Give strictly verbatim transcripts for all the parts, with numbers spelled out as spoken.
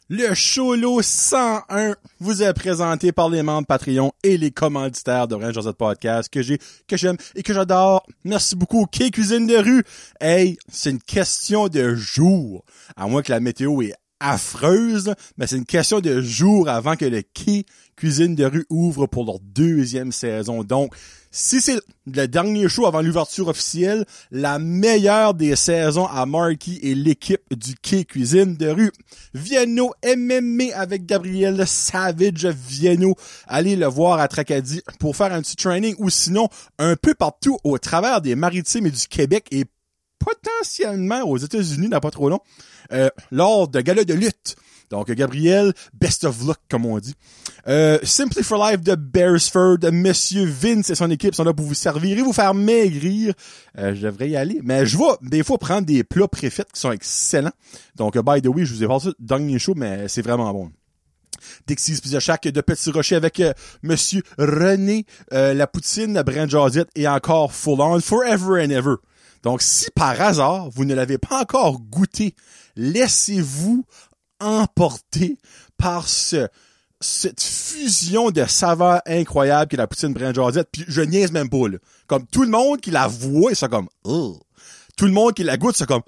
Le Cholo cent un vous est présenté par les membres Patreon et les commanditaires de Brand Josette Podcast que j'ai, que j'aime et que j'adore. Merci beaucoup, K Cuisine de rue. Hey, c'est une question de jour. À moins que la météo est affreuse, mais c'est une question de jour avant que le K Cuisine de rue ouvre pour leur deuxième saison. Donc, si c'est le dernier show avant l'ouverture officielle, la meilleure des saisons à Marky et l'équipe du K Cuisine de rue. Vienno M M A avec Gabriel Savage Vienno. Allez le voir à Tracadie pour faire un petit training ou sinon un peu partout au travers des Maritimes et du Québec et potentiellement aux États-Unis dans pas trop long, euh, lors de galas de lutte. Donc, Gabriel, best of luck, comme on dit. Euh, Simply for Life de Beresford, Monsieur Vince et son équipe sont là pour vous servir et vous faire maigrir. Euh, je devrais y aller. Mais je vais, des fois, prendre des plats préfaits qui sont excellents. Donc, by the way, je vous ai passé le dernier show, mais c'est vraiment bon. Dixie's Pizza Shack de Petit Rocher avec euh, Monsieur René, euh, la poutine, Brand Josette et encore Full On, Forever and Ever. Donc, si par hasard, vous ne l'avez pas encore goûté, laissez-vous emporté par ce cette fusion de saveurs incroyables qu'est la poutine Brand Josette. Puis je niaise même pas, là. Comme tout le monde qui la voit, c'est comme oh. Tout le monde qui la goûte, c'est comme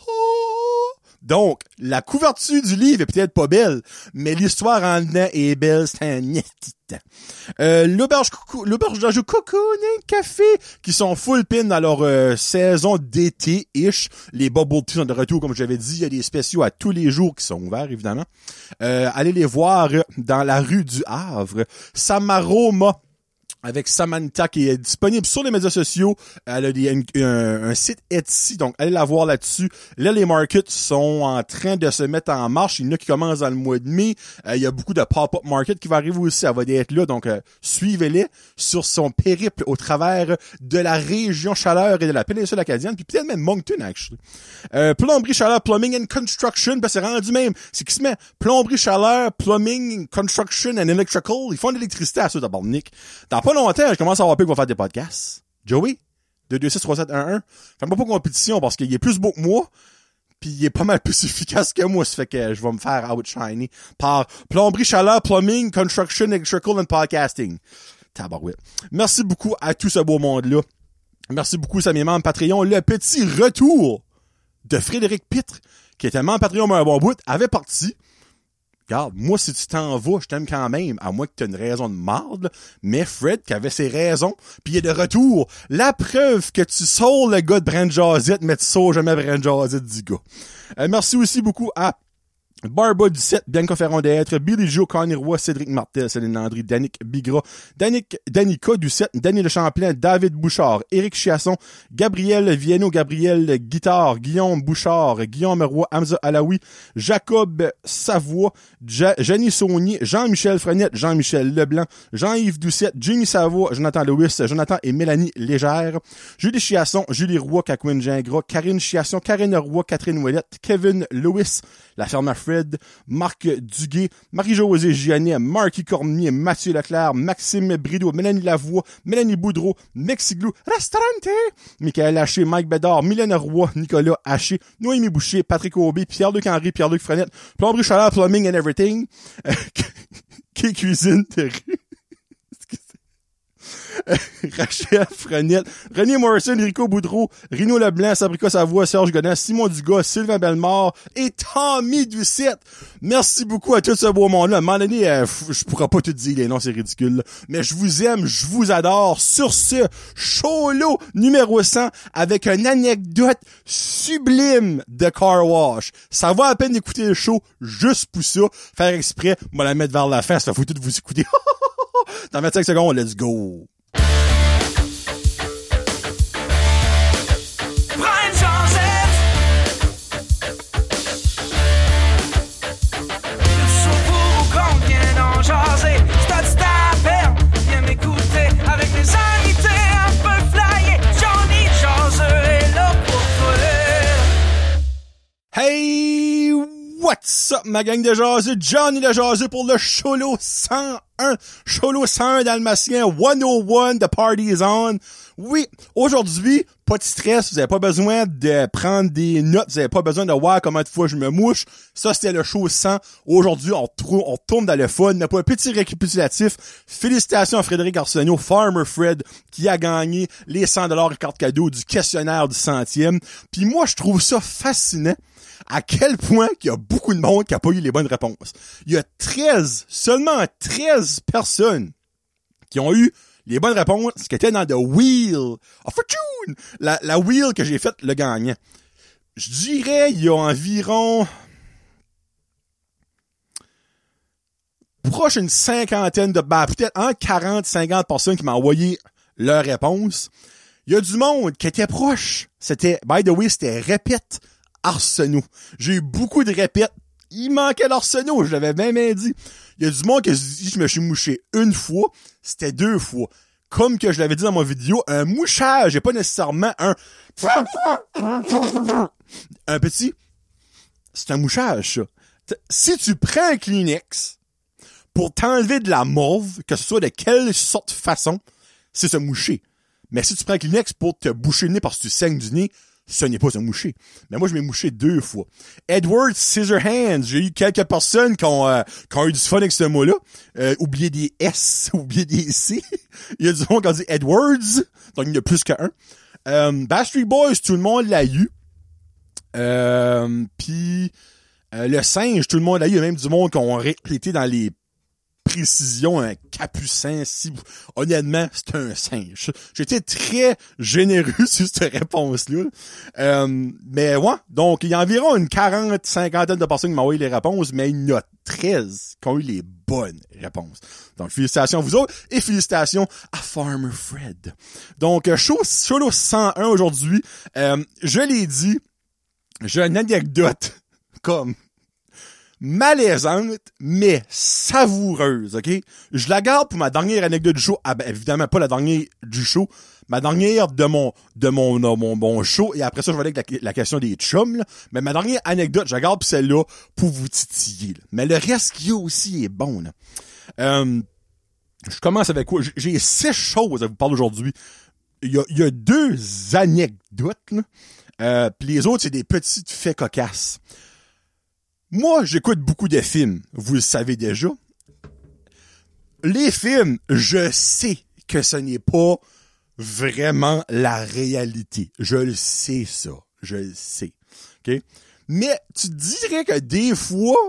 oh. Donc, la couverture du livre est peut-être pas belle, mais l'histoire en dedans est belle, c'est un netitan. Euh, l'auberge coucou, l'auberge d'Anjou Cocooning Café, qui sont full pin dans leur euh, saison d'été-ish. Les bubble tea sont de retour, comme j'avais dit. Il y a des spéciaux à tous les jours qui sont ouverts, évidemment. Euh, allez les voir dans la rue du Havre. Samaroma, avec Samantha, qui est disponible sur les médias sociaux. Elle a des, un, un, un site Etsy, donc allez la voir là-dessus. Là, les markets sont en train de se mettre en marche. Il y en a qui commencent dans le mois de mai. Euh, il y a beaucoup de pop-up market qui va arriver aussi. Elle va être là, donc euh, suivez-les sur son périple au travers de la région Chaleur et de la péninsule acadienne, puis peut-être même Moncton, actually. Euh, plomberie, chaleur, plumbing and construction, ben c'est rendu même. C'est qui se met plomberie, chaleur, plumbing, construction and electrical. Ils font de l'électricité à ceux d'abord, Nick. Dans pas longtemps, je commence à avoir peur qu'on va faire des podcasts. Joey, deux deux six trois sept un un. Fais-moi pas compétition parce qu'il est plus beau que moi, puis il est pas mal plus efficace que moi. Ça fait que je vais me faire outshiner par plomberie, chaleur, plumbing, construction, electrical and podcasting. Tabarouette. Merci beaucoup à tout ce beau monde-là. Merci beaucoup à mes membres Patreon. Le petit retour de Frédéric Pitre, qui était membre Patreon un bon bout, avait parti. Regarde, moi, si tu t'en vas, je t'aime quand même, à moins que tu aies une raison de marde, mais Fred, qui avait ses raisons, puis il est de retour. La preuve que tu sauves le gars de Brand Josette, mais tu sauves jamais Brand Josette du gars. Euh, merci aussi beaucoup à Barba du sept, Bianca Ferron d'être, Billy Joe, Connie Roy, Cédric Martel, Céline Landry, Danick Bigra, Danick, Danica du sept, Danny Le Champlain, David Bouchard, Éric Chiasson, Gabriel Vienno, Gabriel Guitare, Guillaume Bouchard, Guillaume Roy, Hamza Alaoui, Jacob Savoie, ja- Jenny Saunier, Jean-Michel Frenette, Jean-Michel Leblanc, Jean-Yves Doucette, Jimmy Savoie, Jonathan Lewis, Jonathan et Mélanie Légère, Julie Chiasson, Julie Roy, Cacouine Gingras, Karine Chiasson, Karine Roy, Catherine Ouellette, Kevin Lewis, La Ferme à Fred, Marc Duguay, Marie-Josée Giannet, Marky Cormier, Mathieu Leclerc, Maxime Brideau, Mélanie Lavoie, Mélanie Boudreau, Mexiglou, Restaurante, Michael Haché, Mike Bédard, Mylène Roy, Nicolas Haché, Noémie Boucher, Patrick Aubé, Pierre-Luc Henry, Pierre-Luc Frenette, Plomberie Chaleur, Plumbing and Everything, K Cuisine de rue. Rachel Frenette, René Morrison, Rico Boudreau, Rino Leblanc, Sabrica Savoie, Serge Godin, Simon Dugas, Sylvain Bellemare et Tommy Doucette. Merci beaucoup à tout ce beau monde-là. À un moment donné, euh, je pourrais pas tout dire les noms, c'est ridicule. Là. Mais je vous aime, je vous adore. Sur ce, Cholo numéro cent avec une anecdote sublime de Car Wash. Ça va à peine d'écouter le show juste pour ça. Faire exprès, moi la mettre vers la fin, ça faut tout vous écouter. Dans vingt-cinq secondes, let's go. Hey, what's up, ma gang de jaseux? Johnny le jaseux pour le Cholo cent un. Cholo cent un dalmatien cent un, the party is on. Oui, aujourd'hui, pas de stress, vous avez pas besoin de prendre des notes, vous avez pas besoin de voir comment de fois je me mouche. Ça, c'était le show cent. Aujourd'hui, on, trou- on tourne dans le fun. Mais pour un petit récapitulatif, félicitations à Frédéric Arsenault, Farmer Fred, qui a gagné les cent dollars carte cadeau du questionnaire du centième. Puis moi, je trouve ça fascinant à quel point qu'il y a beaucoup de monde qui a pas eu les bonnes réponses. Il y a treize, seulement treize personnes qui ont eu les bonnes réponses qui étaient dans The Wheel of Fortune. La, la wheel que j'ai faite, le gagnant. Je dirais, il y a environ proche une cinquantaine de, ben, peut-être en quarante, cinquante personnes qui m'ont envoyé leurs réponses. Il y a du monde qui était proche. C'était, by the way, c'était Répète Arsenault. J'ai eu beaucoup de répètes. Il manquait l'Arsenault, je l'avais même dit. Il y a du monde qui se dit, je me suis mouché une fois, c'était deux fois. Comme que je l'avais dit dans ma vidéo, un mouchage et pas nécessairement un un petit, c'est un mouchage, ça. Si tu prends un Kleenex pour t'enlever de la morve, que ce soit de quelle sorte de façon, c'est se moucher. Mais si tu prends un Kleenex pour te boucher le nez parce que tu saignes du nez, ce n'est pas un moucher. Mais moi, je m'ai mouché deux fois. Edward Scissorhands. J'ai eu quelques personnes qui ont, euh, qui ont eu du fun avec ce mot-là. Euh, oublier des S, oublier des C. Il y a du monde qui a dit Edwards. Donc, il y en a plus qu'un. Euh, Backstreet Boys, tout le monde l'a eu. Euh, puis, euh, le singe, tout le monde l'a eu. Il y a même du monde qui ont été dans les précision, un capucin, si honnêtement, c'est un singe. J'étais très généreux sur cette réponse-là. Euh, mais ouais, donc il y a environ une quarante, cinquantaine de personnes qui m'ont envoyé les réponses, mais il y en a treize qui ont eu les bonnes réponses. Donc félicitations à vous autres et félicitations à Farmer Fred. Donc, show, show cent un aujourd'hui. Euh, je l'ai dit, j'ai une anecdote comme malaisante, mais savoureuse, OK? Je la garde pour ma dernière anecdote du show. Ah ben, évidemment, pas la dernière du show. Ma dernière de mon, de mon, de mon, mon show. Et après ça, je vais aller avec la, la question des chums, là. Mais ma dernière anecdote, je la garde pour celle-là pour vous titiller, là. Mais le reste qu'il y a aussi est bon, là. Euh, je commence avec quoi? J'ai six choses à vous parler aujourd'hui. Il y a, il y a deux anecdotes, là. Euh, puis les autres, c'est des petites faits cocasses. Moi, j'écoute beaucoup de films, vous le savez déjà. Les films, je sais que ce n'est pas vraiment la réalité. Je le sais, ça. Je le sais. OK? Mais tu dirais que des fois,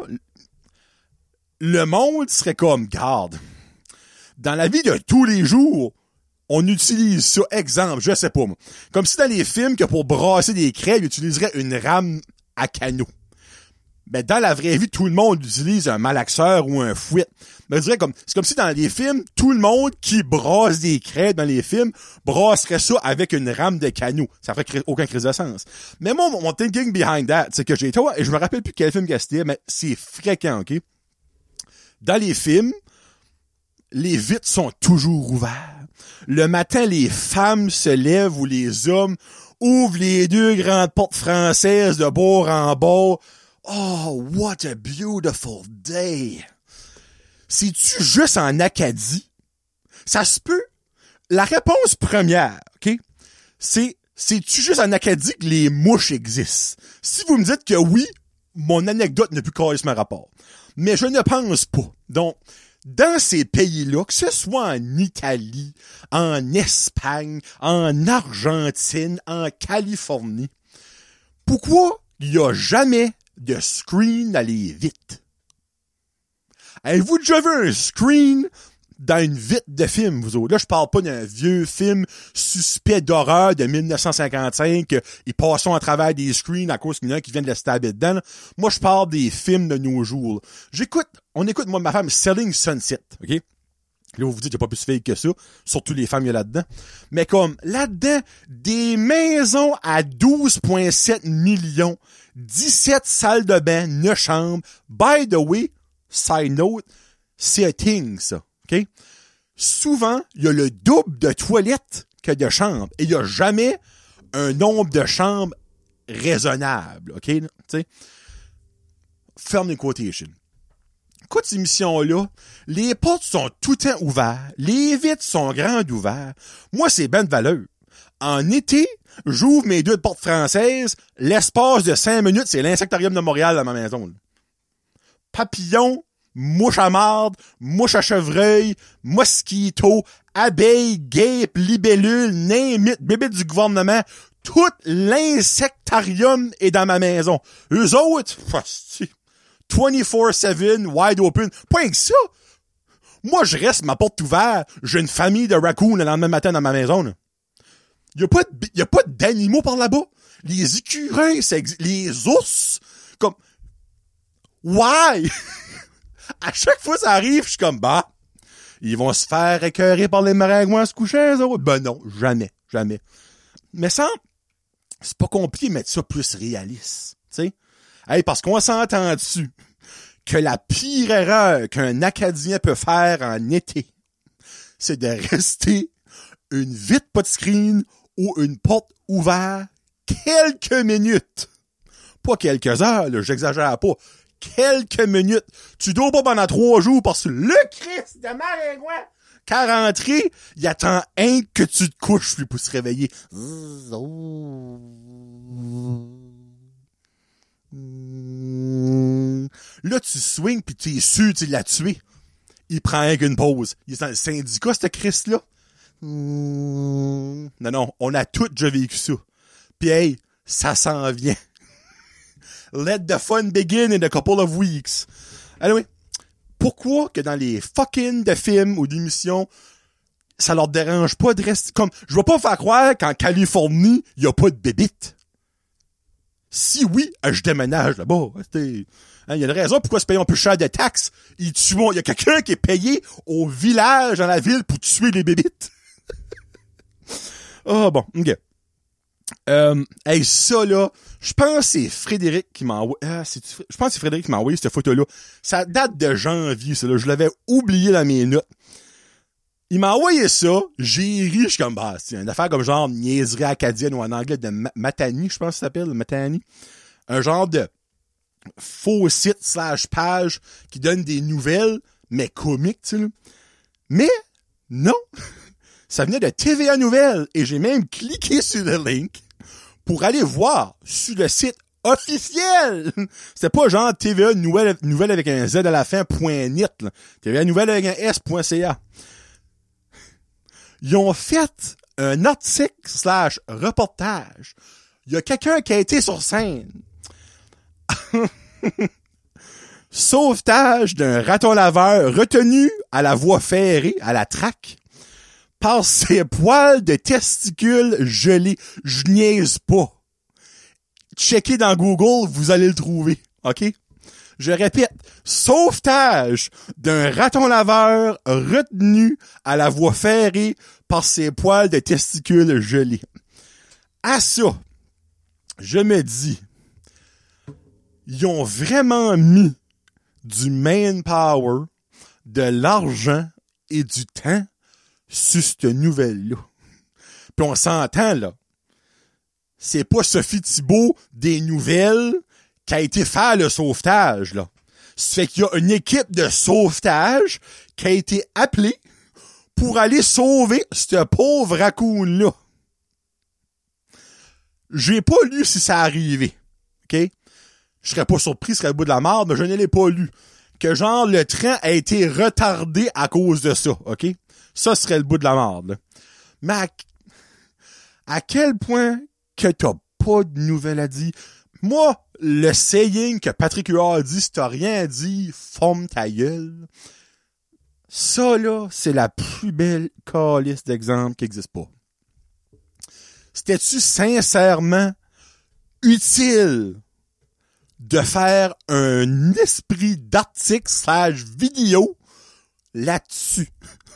le monde serait comme, garde, dans la vie de tous les jours, on utilise ça. Exemple, je sais pas moi. Comme si dans les films, que pour brasser des crêpes, ils utiliseraient une rame à canot. Ben, dans la vraie vie, tout le monde utilise un malaxeur ou un fouet. Ben, je dirais comme, c'est comme si dans les films, tout le monde qui brasse des crêpes dans les films brasserait ça avec une rame de canot. Ça ferait aucun crise de sens. Mais moi, mon thinking behind that, c'est que j'ai été, et je me rappelle plus quel film que c'était, mais c'est fréquent, OK? Dans les films, les vitres sont toujours ouvertes. Le matin, les femmes se lèvent ou les hommes ouvrent les deux grandes portes françaises de bord en bord. Oh, what a beautiful day! C'est-tu juste en Acadie? Ça se peut? La réponse première, OK? C'est, c'est-tu juste en Acadie que les mouches existent? Si vous me dites que oui, mon anecdote n'a plus carrément rapport. Mais je ne pense pas. Donc, dans ces pays-là, que ce soit en Italie, en Espagne, en Argentine, en Californie, pourquoi il n'y a jamais de screen dans les vitres? Avez-vous déjà vu un screen dans une vitre de film, vous autres? Là, je parle pas d'un vieux film suspect d'horreur de dix-neuf cent cinquante-cinq, ils passent à travers des screens à cause qu'il y en a qui viennent de le stabber dedans. Là. Moi, je parle des films de nos jours. Là. J'écoute, on écoute, moi, ma femme, Selling Sunset, OK? Là, vous vous dites, il n'y a pas plus fake que ça. Surtout les femmes, il y a là-dedans. Mais comme, là-dedans, des maisons à douze virgule sept millions, dix-sept salles de bain, neuf chambres. By the way, side note, c'est un thing, ça. OK? Souvent, il y a le double de toilettes que de chambres. Et il n'y a jamais un nombre de chambres raisonnable. OK? Tu sais? ferme les quotations. Écoute cette émission-là, les portes sont tout le temps ouvertes, les vitres sont grandes ouvertes. Moi, c'est ben de valeur. En été, j'ouvre mes deux portes françaises, l'espace de cinq minutes, c'est l'insectarium de Montréal dans ma maison. Là. Papillons, mouches à marde, mouches à chevreuil, mosquito, abeilles, guêpes, libellules, name-it, bébés du gouvernement, tout l'insectarium est dans ma maison. Eux autres, vingt-quatre sept, wide open. Pas que ça. Moi, je reste ma porte ouverte. J'ai une famille de raccoons le lendemain matin dans ma maison. Là. Y a pas de, y a pas d'animaux par là-bas. Les écureuils, ça existe. Les ours, comme, why? À chaque fois que ça arrive, je suis comme, bah, ils vont se faire écœurer par les maringouins à se coucher, eux autres. Ben non, jamais, jamais. Mais ça, c'est pas compliqué de mettre ça plus réaliste, tu sais. Hey, parce qu'on s'entend dessus que la pire erreur qu'un Acadien peut faire en été, c'est de rester une vitre pas de screen ou une porte ouverte quelques minutes. Pas quelques heures, là, j'exagère pas. Quelques minutes. Tu dors pas pendant trois jours parce que le Christ de maringouin, qu'à rentrer, il attend un que tu te couches puis pour se réveiller. Là, tu swings pis tu es sûr tu l'as tué. Il prend rien qu'une pause. Il est dans le syndicat, ce Christ-là. Non, non, on a tous déjà vécu ça. Pis hey, ça s'en vient. Let the fun begin in a couple of weeks. Anyway, pourquoi que dans les fucking de films ou d'émissions, ça leur dérange pas de rester comme, je vais pas faire croire qu'en Californie, y a pas de bébites. Si oui, je déménage là-bas. Il hein, y a une raison pourquoi se payer un peu cher de taxes. Il tue, il y a quelqu'un qui est payé au village, dans la ville, pour tuer les bébites. Ah oh, bon, ok. Euh, hey, ça là, je pense que c'est Frédéric qui m'a envoyé. Ah, c'est, je pense que c'est Frédéric qui m'a envoyé cette photo-là. Ça date de janvier, ça là. Je l'avais oublié dans mes notes. Il m'a envoyé ça, j'ai ri, je suis comme, bah, c'est une affaire comme genre niaiserie acadienne ou en anglais de ma- Matani, je pense que ça s'appelle, Matani. Un genre de faux site slash page qui donne des nouvelles, mais comiques, tu sais, là. Mais, non! Ça venait de T V A Nouvelles, et j'ai même cliqué sur le link pour aller voir sur le site officiel! C'était pas genre T V A Nouvelle, nouvelle avec un Z à la fin, point net, là. T V A Nouvelle avec un S, point C A. Ils ont fait un article slash reportage. Il y a quelqu'un qui a été sur scène. Sauvetage d'un raton laveur retenu à la voie ferrée, à la traque, par ses poils de testicules gelés. Je niaise pas. Checkez dans Google, vous allez le trouver. OK? Je répète, sauvetage d'un raton laveur retenu à la voie ferrée par ses poils de testicules gelés. À ça, je me dis, ils ont vraiment mis du manpower, de l'argent et du temps sur cette nouvelle-là. Puis on s'entend, là. C'est pas Sophie Thibault des nouvelles qui a été faire le sauvetage, là. Ça fait qu'il y a une équipe de sauvetage qui a été appelée pour aller sauver ce pauvre raccoon-là. J'ai pas lu si ça arrivait. OK? Je serais pas surpris, ce serait le bout de la merde, mais je ne l'ai pas lu. Que genre, le train a été retardé à cause de ça. OK? Ça serait le bout de la merde, là. Mais à, à quel point que t'as pas de nouvelles à dire? Moi, le saying que Patrick Huard a dit, si t'as rien à dire, forme ta gueule. Ça, là, c'est la plus belle calice d'exemple qui existe pas. C'était-tu sincèrement utile de faire un esprit d'article slash vidéo là-dessus?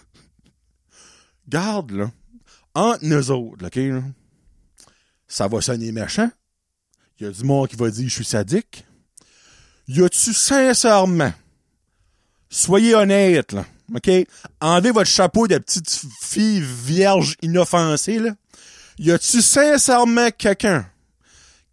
Garde, là, entre nous autres, OK, là, ça va sonner méchant. Il y a du monde qui va dire « je suis sadique ». Y a-tu sincèrement, soyez honnête, là, OK? Enlevez votre chapeau de petite fille vierge inoffensée, là. Y a-tu sincèrement quelqu'un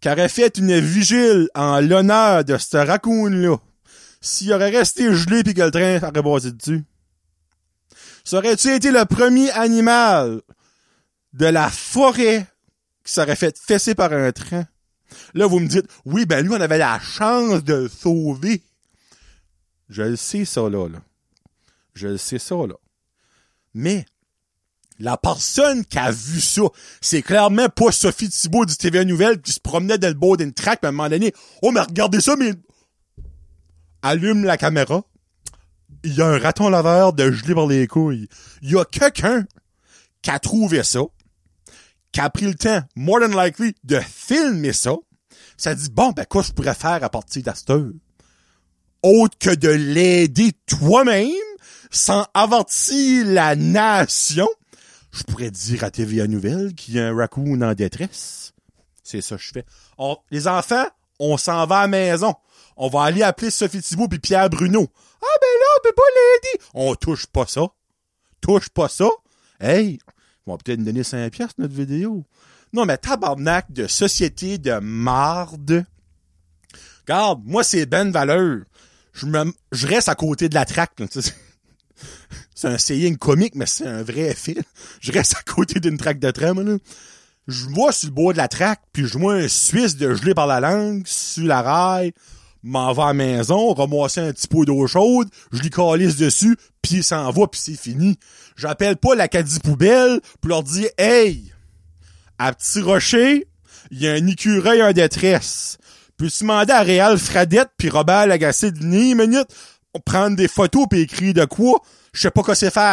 qui aurait fait une vigile en l'honneur de ce raccoon-là, s'il aurait resté gelé pis que le train aurait passé dessus? Ça aurait-tu été le premier animal de la forêt qui serait fait fesser par un train? Là, vous me dites, oui, ben lui, on avait la chance de le sauver. Je le sais, ça, là, là. Je le sais, ça, là. Mais, la personne qui a vu ça, c'est clairement pas Sophie Thibault du T V A Nouvelle qui se promenait dans le bord d'une traque, puis à un moment donné, oh, mais regardez ça, mais... Allume la caméra. Il y a un raton laveur de gelé par les couilles. Il y a quelqu'un qui a trouvé ça, qui a pris le temps, more than likely, de filmer ça. Ça dit, bon, ben, quoi je pourrais faire à partir d'Asteur? Autre que de l'aider toi-même, sans avertir la nation. Je pourrais dire à T V A Nouvelle qu'il y a un raccoon en détresse. C'est ça que je fais. On, les enfants, on s'en va à la maison. On va aller appeler Sophie Thibault puis Pierre Bruno. Ah ben là, on peut pas l'aider. On touche pas ça. Touche pas ça. Hey, on va peut-être nous donner cinq piastres notre vidéo. Non, mais tabarnak de société de marde. Regarde, moi, c'est ben valeur. Je me, je reste à côté de la traque. Là, c'est un saying comique, mais c'est un vrai fait. Je reste à côté d'une traque de train, moi, là. Je vois sur le bord de la traque, puis je vois un Suisse de gelé par la langue, sur la rail, m'en va à la maison, ramasser un petit pot d'eau chaude, je lui calisse dessus, puis il s'en va, puis c'est fini. J'appelle pas l'Acadie Poubelle pour leur dire « Hey, à Petit Rocher, il y a un écureuil en détresse. Peux-tu demander à Réal Fradette puis Robert Lagacé de venir une minute, prendre des photos puis écrire de quoi? Je sais pas quoi c'est faire. »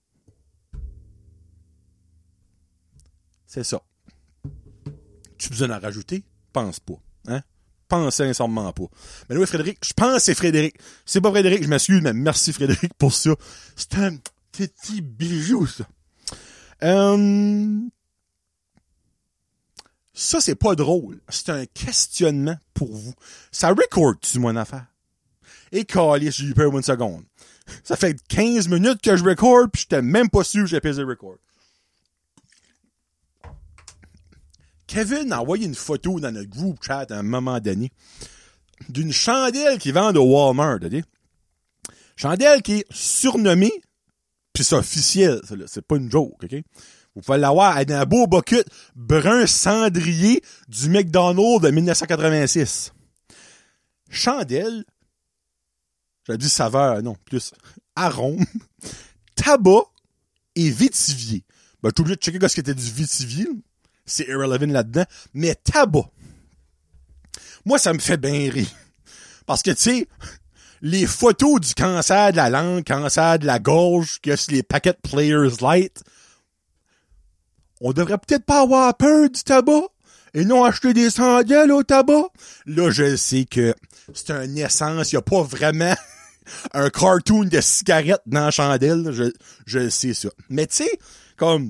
C'est ça. Tu as besoin d'en rajouter? Pense pas. Hein? Pense sincèrement pas. Mais oui, Frédéric, je pense que c'est Frédéric. C'est pas Frédéric, je m'excuse, mais merci Frédéric pour ça. C'est un petit bijou, ça. Euh... Ça, c'est pas drôle. C'est un questionnement pour vous. Ça record-tu, mon affaire? Et calisse, j'ai eu peur une seconde. Ça fait quinze minutes que je record, puis j'étais même pas sûr que j'ai pesé record. Kevin a envoyé une photo dans notre group chat à un moment donné d'une chandelle qui vend au Walmart, ok? Chandelle qui est surnommée, puis c'est officiel, ça, là, c'est pas une joke, ok? Vous pouvez l'avoir dans un beau bucket brun cendrier du McDonald's de dix-neuf cent quatre-vingt-six. Chandelle, j'avais dit saveur, non, plus arôme, tabac et vétivier. Ben, t'es obligé de checker ce qui était du vétivier, c'est irrelevant là-dedans, mais tabac. Moi, ça me fait bien rire. Parce que, tu sais, les photos du cancer de la langue, cancer de la gorge, que c'est les paquets Players Light, on devrait peut-être pas avoir peur du tabac et non acheter des sandales au tabac. Là, je sais que c'est un essence, il y a pas vraiment un cartoon de cigarette dans la chandelle, je, je sais ça. Mais tu sais, comme,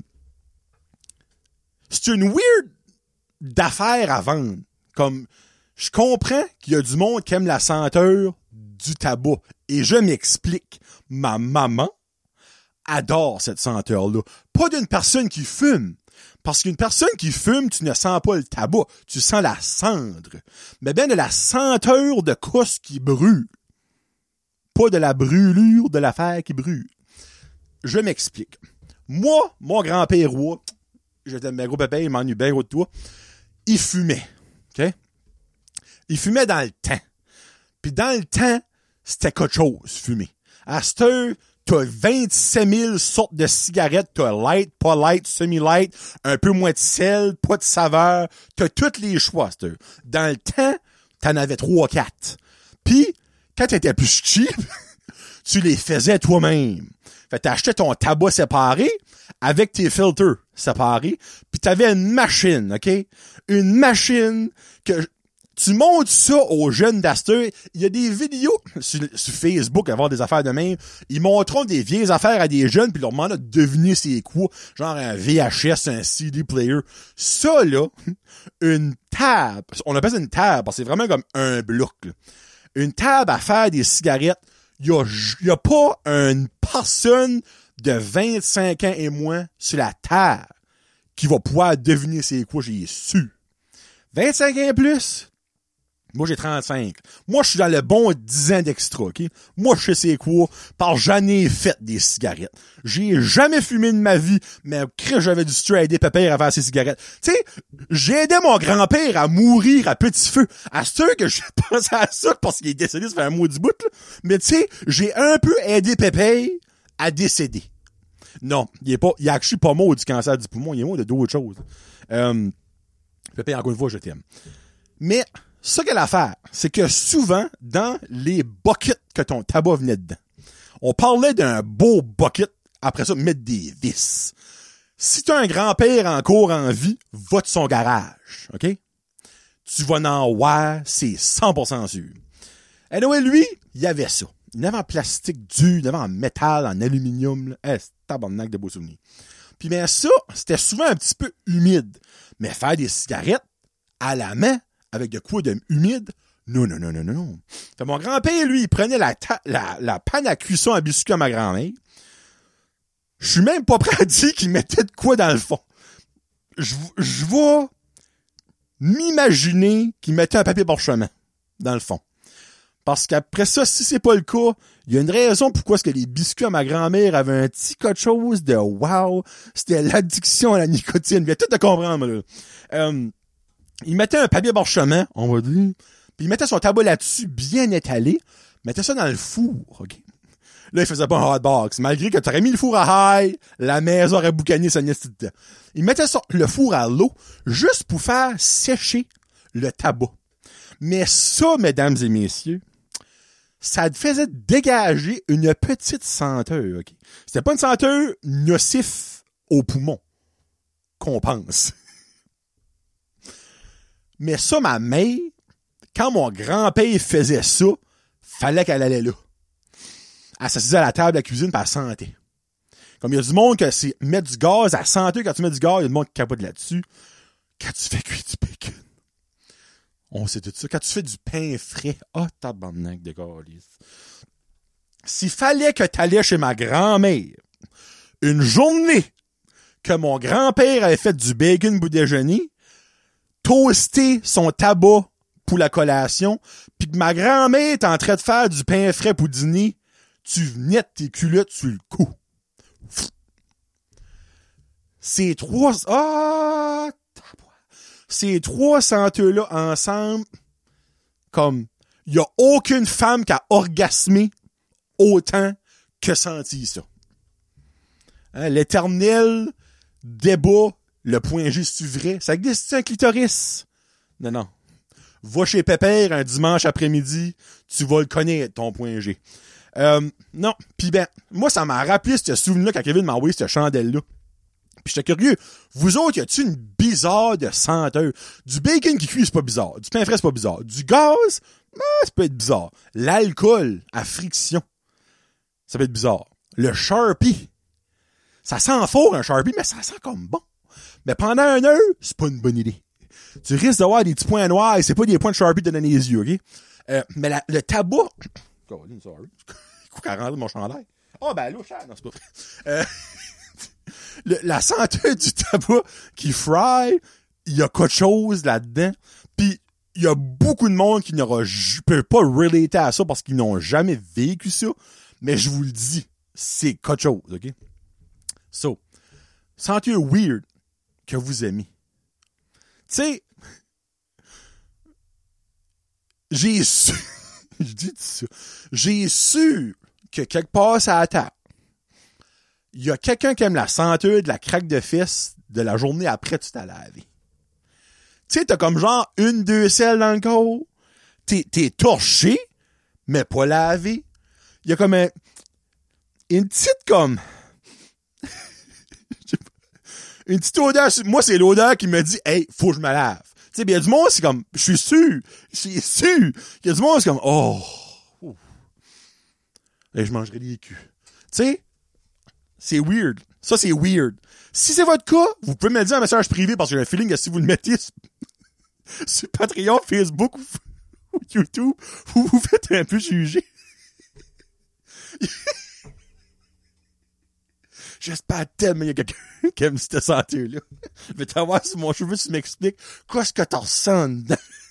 c'est une weird d'affaire à vendre. Comme, je comprends qu'il y a du monde qui aime la senteur du tabac. Et je m'explique. Ma maman adore cette senteur-là. Pas d'une personne qui fume. Parce qu'une personne qui fume, tu ne sens pas le tabac. Tu sens la cendre. Mais bien de la senteur de cousse qui brûle. Pas de la brûlure de l'affaire qui brûle. Je m'explique. Moi, mon grand-père roi, j'étais un gros pépé, il m'ennuie bien gros de toi. Il fumait. OK? Il fumait dans le temps. Puis dans le temps, c'était quelque chose, fumer. À cette heure, t'as vingt-sept mille sortes de cigarettes. T'as light, pas light, semi-light, un peu moins de sel, pas de saveur. T'as tous les choix, à cette heure. Dans le temps, t'en avais trois, quatre. Puis, quand t'étais plus cheap, tu les faisais toi-même. Fait que t'achetais ton tabac séparé avec tes filters séparés, puis t'avais une machine, OK? Une machine que tu montres ça aux jeunes d'Astor. Il y a des vidéos sur, sur Facebook avant des affaires de même. Ils montreront des vieilles affaires à des jeunes puis leur demandent de deviner c'est quoi. Genre un V H S, un C D player. Ça, là, une table. On appelle ça une table parce que c'est vraiment comme un bloc, là. Une table à faire des cigarettes. Il y a, y a pas une personne de vingt-cinq ans et moins sur la terre qui va pouvoir deviner c'est quoi, j'ai su. vingt-cinq ans et plus. Moi, j'ai trente-cinq. Moi, je suis dans le bon dix ans d'extra, OK? Moi, je sais c'est quoi, parce que j'en ai fait des cigarettes. J'ai jamais fumé de ma vie, mais crée, j'avais du straight aider pépère à faire ses cigarettes. Tu sais, j'ai aidé mon grand-père à mourir à petit feu. À sûr que je pensais à ça parce qu'il est décédé, ça fait un mot du bout, là. Mais tu sais, j'ai un peu aidé pépère à décéder. Non, il est pas, il est actually pas mort du cancer du poumon, il est mort de d'autres choses. Euh, pépère, encore une fois, je t'aime. Mais, ça qu'elle a à faire, c'est que souvent, dans les buckets que ton tabac venait dedans, on parlait d'un beau bucket, après ça, mettre des vis. Si t'as un grand-père encore en vie, va de son garage, OK? Tu vas en voir, c'est cent pour cent sûr. Anyway, lui, il y avait ça. Il y avait en plastique dur, il y avait en métal, en aluminium, là. Eh, c'est tabarnak de beaux souvenirs. Puis ben ça, c'était souvent un petit peu humide. Mais faire des cigarettes à la main, avec de quoi de humide? Non, non, non, non, non, non. Fait mon grand-père, lui, il prenait la, ta- la, la panne à cuisson à biscuits à ma grand-mère. Je suis même pas prêt à dire qu'il mettait de quoi dans le fond. Je, je vais m'imaginer qu'il mettait un papier parchemin dans le fond. Parce qu'après ça, si c'est pas le cas, il y a une raison pourquoi est-ce que les biscuits à ma grand-mère avaient un petit quelque chose de wow. C'était l'addiction à la nicotine. Il y a tout de comprendre, là. Euh, Il mettait un papier parchemin, on va dire, puis il mettait son tabac là-dessus, bien étalé, mettait ça dans le four, OK? Là, il faisait pas un hotbox. Malgré que t'aurais mis le four à high, la maison aurait boucané sa nest dedans. Il mettait son, le four à l'eau, juste pour faire sécher le tabac. Mais ça, mesdames et messieurs, ça faisait dégager une petite senteur, OK? C'était pas une senteur nocif au poumon, qu'on pense. Mais ça, ma mère, quand mon grand-père faisait ça, fallait qu'elle allait là. Elle s'assisait à la table de la cuisine pis elle sentait. Comme il y a du monde que c'est mettre du gaz, elle sentait quand tu mets du gaz, il y a du monde qui capote là-dessus. Quand tu fais cuire du bacon. On sait tout ça. Quand tu fais du pain frais, ah, oh, tabarnak de calice. S'il fallait que t'allais chez ma grand-mère, une journée que mon grand-père avait fait du bacon pour déjeuner, toaster son tabac pour la collation, pis que ma grand-mère est en train de faire du pain frais pour dîner, tu venais de tes culottes sur le cou. Ces trois... Ah! Ces trois senteurs-là ensemble, comme, il y a aucune femme qui a orgasmé autant que senti ça. Hein, l'éternel débat, le point G, c'est-tu vrai? Ça existe un clitoris? Non, non. Va chez Pépère un dimanche après-midi, tu vas le connaître, ton point G. Euh, non, pis ben, moi, ça m'a rappelé ce souvenir-là quand Kevin m'a envoyé cette chandelle-là. Pis j'étais curieux. Vous autres, y a-tu une bizarre de senteur? Du bacon qui cuit, c'est pas bizarre. Du pain frais, c'est pas bizarre. Du gaz, ah, ça peut être bizarre. L'alcool à friction, ça peut être bizarre. Le Sharpie, ça sent fort un Sharpie, mais ça sent comme bon. Mais pendant une heure, c'est pas une bonne idée. Tu risques d'avoir des petits points noirs et c'est pas des points de Sharpie de donner les yeux, OK? Euh, mais la, le tabac... God, sorry. quarante de mon chandail. Oh, ben, là, cher. Non, c'est pas vrai. Euh, le, la senteur du tabac qui fry, il y a quelque chose là-dedans. Puis, il y a beaucoup de monde qui n'aura, peut pas relater à ça parce qu'ils n'ont jamais vécu ça. Mais je vous le dis, c'est quelque chose, OK? So, senteur weird que vous aimez. Tu sais, j'ai su, je dis ça, j'ai su que quelque part à la table, il y a quelqu'un qui aime la senteur de la craque de fesses de la journée après tu t'as lavé. Tu sais, t'as comme genre une, deux selles dans le corps, t'es, t'es torché, mais pas lavé. Il y a comme un, une petite comme, une petite odeur, moi c'est l'odeur qui me dit, hey, faut que je me lave. Tu sais, il y a du monde, c'est comme, je suis sûr, je suis sûr. Il y a du monde, c'est comme, oh, oh. Et je mangerai des culs. Tu sais, c'est weird. Ça, c'est weird. Si c'est votre cas, vous pouvez me le dire en message privé parce que j'ai un feeling que si vous le mettez sur, sur Patreon, Facebook ou, ou YouTube, vous vous faites un peu juger. Je j'espère tellement qu'il y a quelqu'un qui aime cette senteur-là. Je vais t'avoir sur mon cheveu, tu m'expliques qu'est-ce que t'en ressens dedans.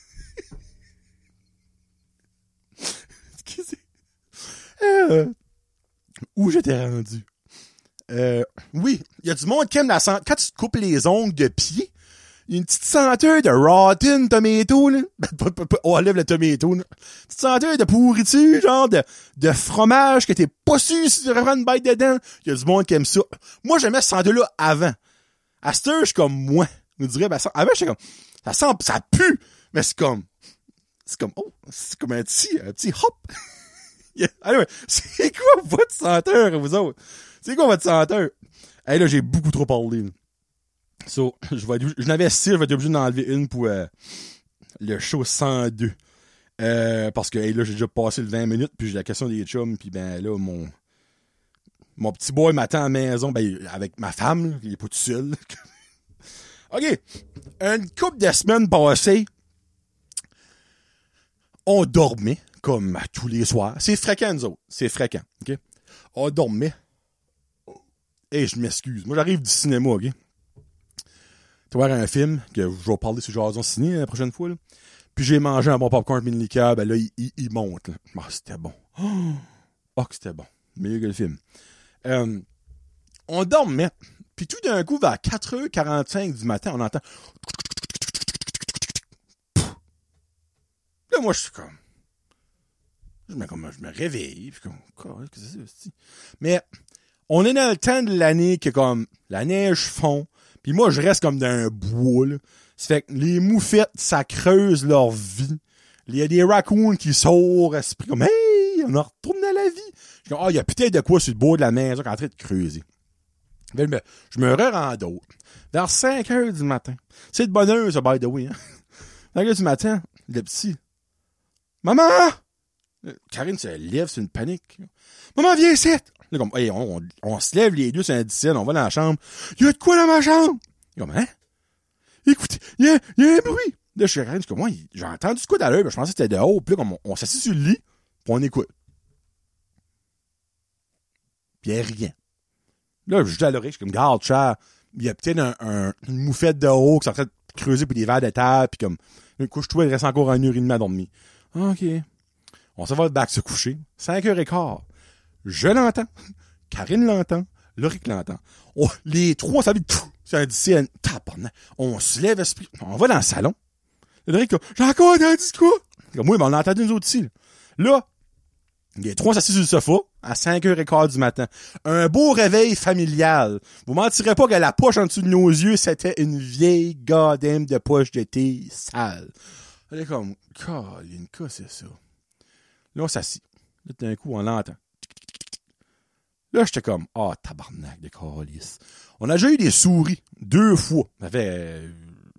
Excusez. Euh, où j'étais rendu? Euh, oui, il y a du monde qui aime la senteur. Quand tu te coupes les ongles de pied, il y a une petite senteur de rotten tomato, là. On enlève le tomato, là. Une petite senteur de pourriture, genre de, de fromage que t'es pas sûr si tu devrais prendre une bite dedans. Il y a du monde qui aime ça. Moi, j'aimais ce senteur-là avant. À cette heure, je suis comme moi. Je me dirais, ben, ça, avant, j'étais comme, ça sent, ça pue. Mais c'est comme, c'est comme, oh, c'est comme un petit, un petit hop. Allez, ouais. C'est quoi votre senteur, vous autres? C'est quoi votre senteur? Hey, là, j'ai beaucoup trop parlé, là. So, je vais être, je n'avais six, je vais être obligé d'en enlever une pour euh, le show cent deux. Euh, parce que hey, là, j'ai déjà passé le vingt minutes, puis j'ai la question des chums, puis ben là, mon mon petit boy m'attend à la maison, ben avec ma femme, là, il est pas tout seul. OK. Une couple de semaines passées, on dormait, comme tous les soirs. C'est fréquent, nous autres. C'est fréquent, OK? On dormait. Et hey, je m'excuse. Moi, j'arrive du cinéma, OK? Tu vas voir un film, que je vais parler sur Jason Ciné la prochaine fois, là. Puis j'ai mangé un bon popcorn pis une liqueur, ben là, il, il, il monte, là. Oh, c'était bon. Oh, oh que c'était bon. Meilleur que le film. Euh, on dormait. Puis tout d'un coup, vers quatre heures quarante-cinq du matin, on entend... Là, moi, je suis comme... Je me, comme, je me réveille, puis comme... Qu'est-ce que c'est, ça? Mais on est dans le temps de l'année que, comme, la neige fond. Puis moi, je reste comme dans un bois, là. Ça fait que les moufettes, ça creuse leur vie. Il y a des raccoons qui sortent, esprit comme, hey, on en retourne à la vie. Je dis, ah, oh, il y a peut-être de quoi sur le bord de la maison qui est en train de creuser. Je me, je me re-rends d'autres. Vers cinq heures du matin. C'est de bonne heure, ça, by the way, hein. cinq heures du matin, le petit. Maman! Karine se lève, c'est une panique. Maman, viens ici! Là, comme, hey, on, on, on se lève les deux sur un dix-sept, on va dans la chambre. Il y a de quoi dans ma chambre? Comme, hein? Écoutez, il y a, il y a un bruit. Là, je suis rien, comme moi, j'ai entendu ce coup d'à l'heure, je pensais que c'était dehors, puis là, comme on, on s'assit sur le lit, puis on écoute. Puis il n'y a rien. Là, je dis à l'oreille, je suis comme, garde, cher, il y a peut-être un, un, une moufette de haut qui est en train de creuser pour des verres de terre, puis comme, couche-toi, il reste encore une heure et demie à dormir. OK. On s'en va le bac se coucher. cinq heures quinze. Je l'entends. Karine l'entend. Loric l'entend. On, les trois, ça veut dire, c'est un dix-sept, tabarnak. On se lève esprit. On va dans le salon. Loric, j'ai encore entendu quoi? Comme, oui, mais on l'a entendu nous autres ici. Là, là les trois s'assis sur le sofa à cinq heures quinze du matin. Un beau réveil familial. Vous mentirez pas que la poche en dessous de nos yeux, c'était une vieille goddamn de poche de thé sale. Elle est comme, Colin, quoi c'est ça? Là, on s'assit. Là, d'un coup, on l'entend. Là, j'étais comme, ah, oh, tabarnak de calice. On a déjà eu des souris, deux fois. Ça fait, euh,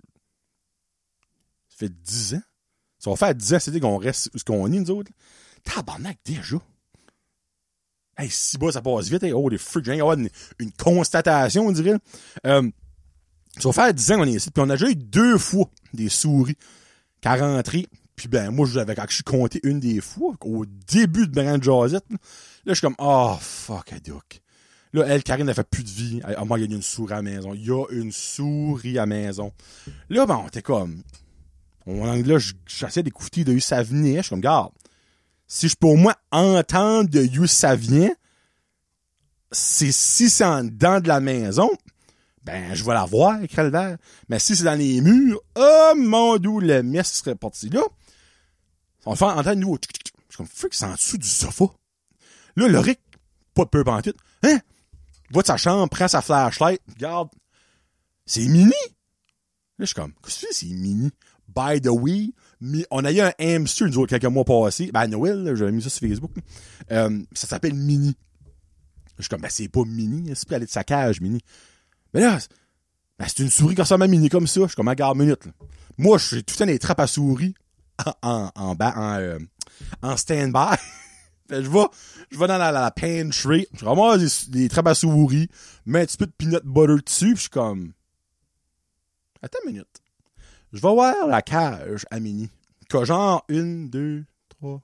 ça fait dix ans. Ça va faire dix ans, c'est-à-dire qu'on reste où ce qu'on est, nous autres. Tabarnak, déjà. Hey, si bas, ça passe vite. Hey, oh, les freaks, j'ai une, une constatation, on dirait. Euh, ça va faire dix ans qu'on est ici. Puis on a déjà eu deux fois des souris qui a rentré. Puis ben, moi, j'avais quand je suis compté une des fois, au début de Brand Josette, là, là je suis comme, oh, fuck, a duck. Là, elle, Karine, elle fait plus de vie. Ah, moi, il y a une souris à la maison. Il y a une souris à la maison. Là, ben, on était comme, on, là, j'essaie d'écouter de où ça venait. Je suis comme, garde, si je peux au moins entendre de où ça vient, c'est si c'est en dedans de la maison, ben, je vais la voir, Crelvert. Mais si c'est dans les murs, oh, mon dieu, le mess serait parti là. On va faire entendre de nouveau. Je suis comme, frick, c'est en dessous du sofa. Là, le Rick, pas de peu pantoute. Hein? Va de sa chambre, prend sa flashlight, regarde. C'est mini. Là, je suis comme, qu'est-ce que c'est, c'est mini? By the way, on a eu un hamster, nous autres, quelques mois passés. Ben, à Noël, j'avais mis ça sur Facebook. Euh, ça s'appelle Mini. Je suis comme, ben, c'est pas Mini. C'est pas aller de sa cage, Mini. Mais là, ben, c'est une souris qui ressemble à Mini comme ça. Je suis comme, à garde minute, là. Moi, je suis tout le temps des trappes à souris en, en, en, bas, en, euh, en stand-by. Fait, je vais, je vais dans la, la, la pantry. Je ramasse des, des trappes à souris, mets un petit peu de peanut butter dessus, pis je suis comme, attends une minute. Je vais voir la cage à Mini. Qui a genre une, deux, trois,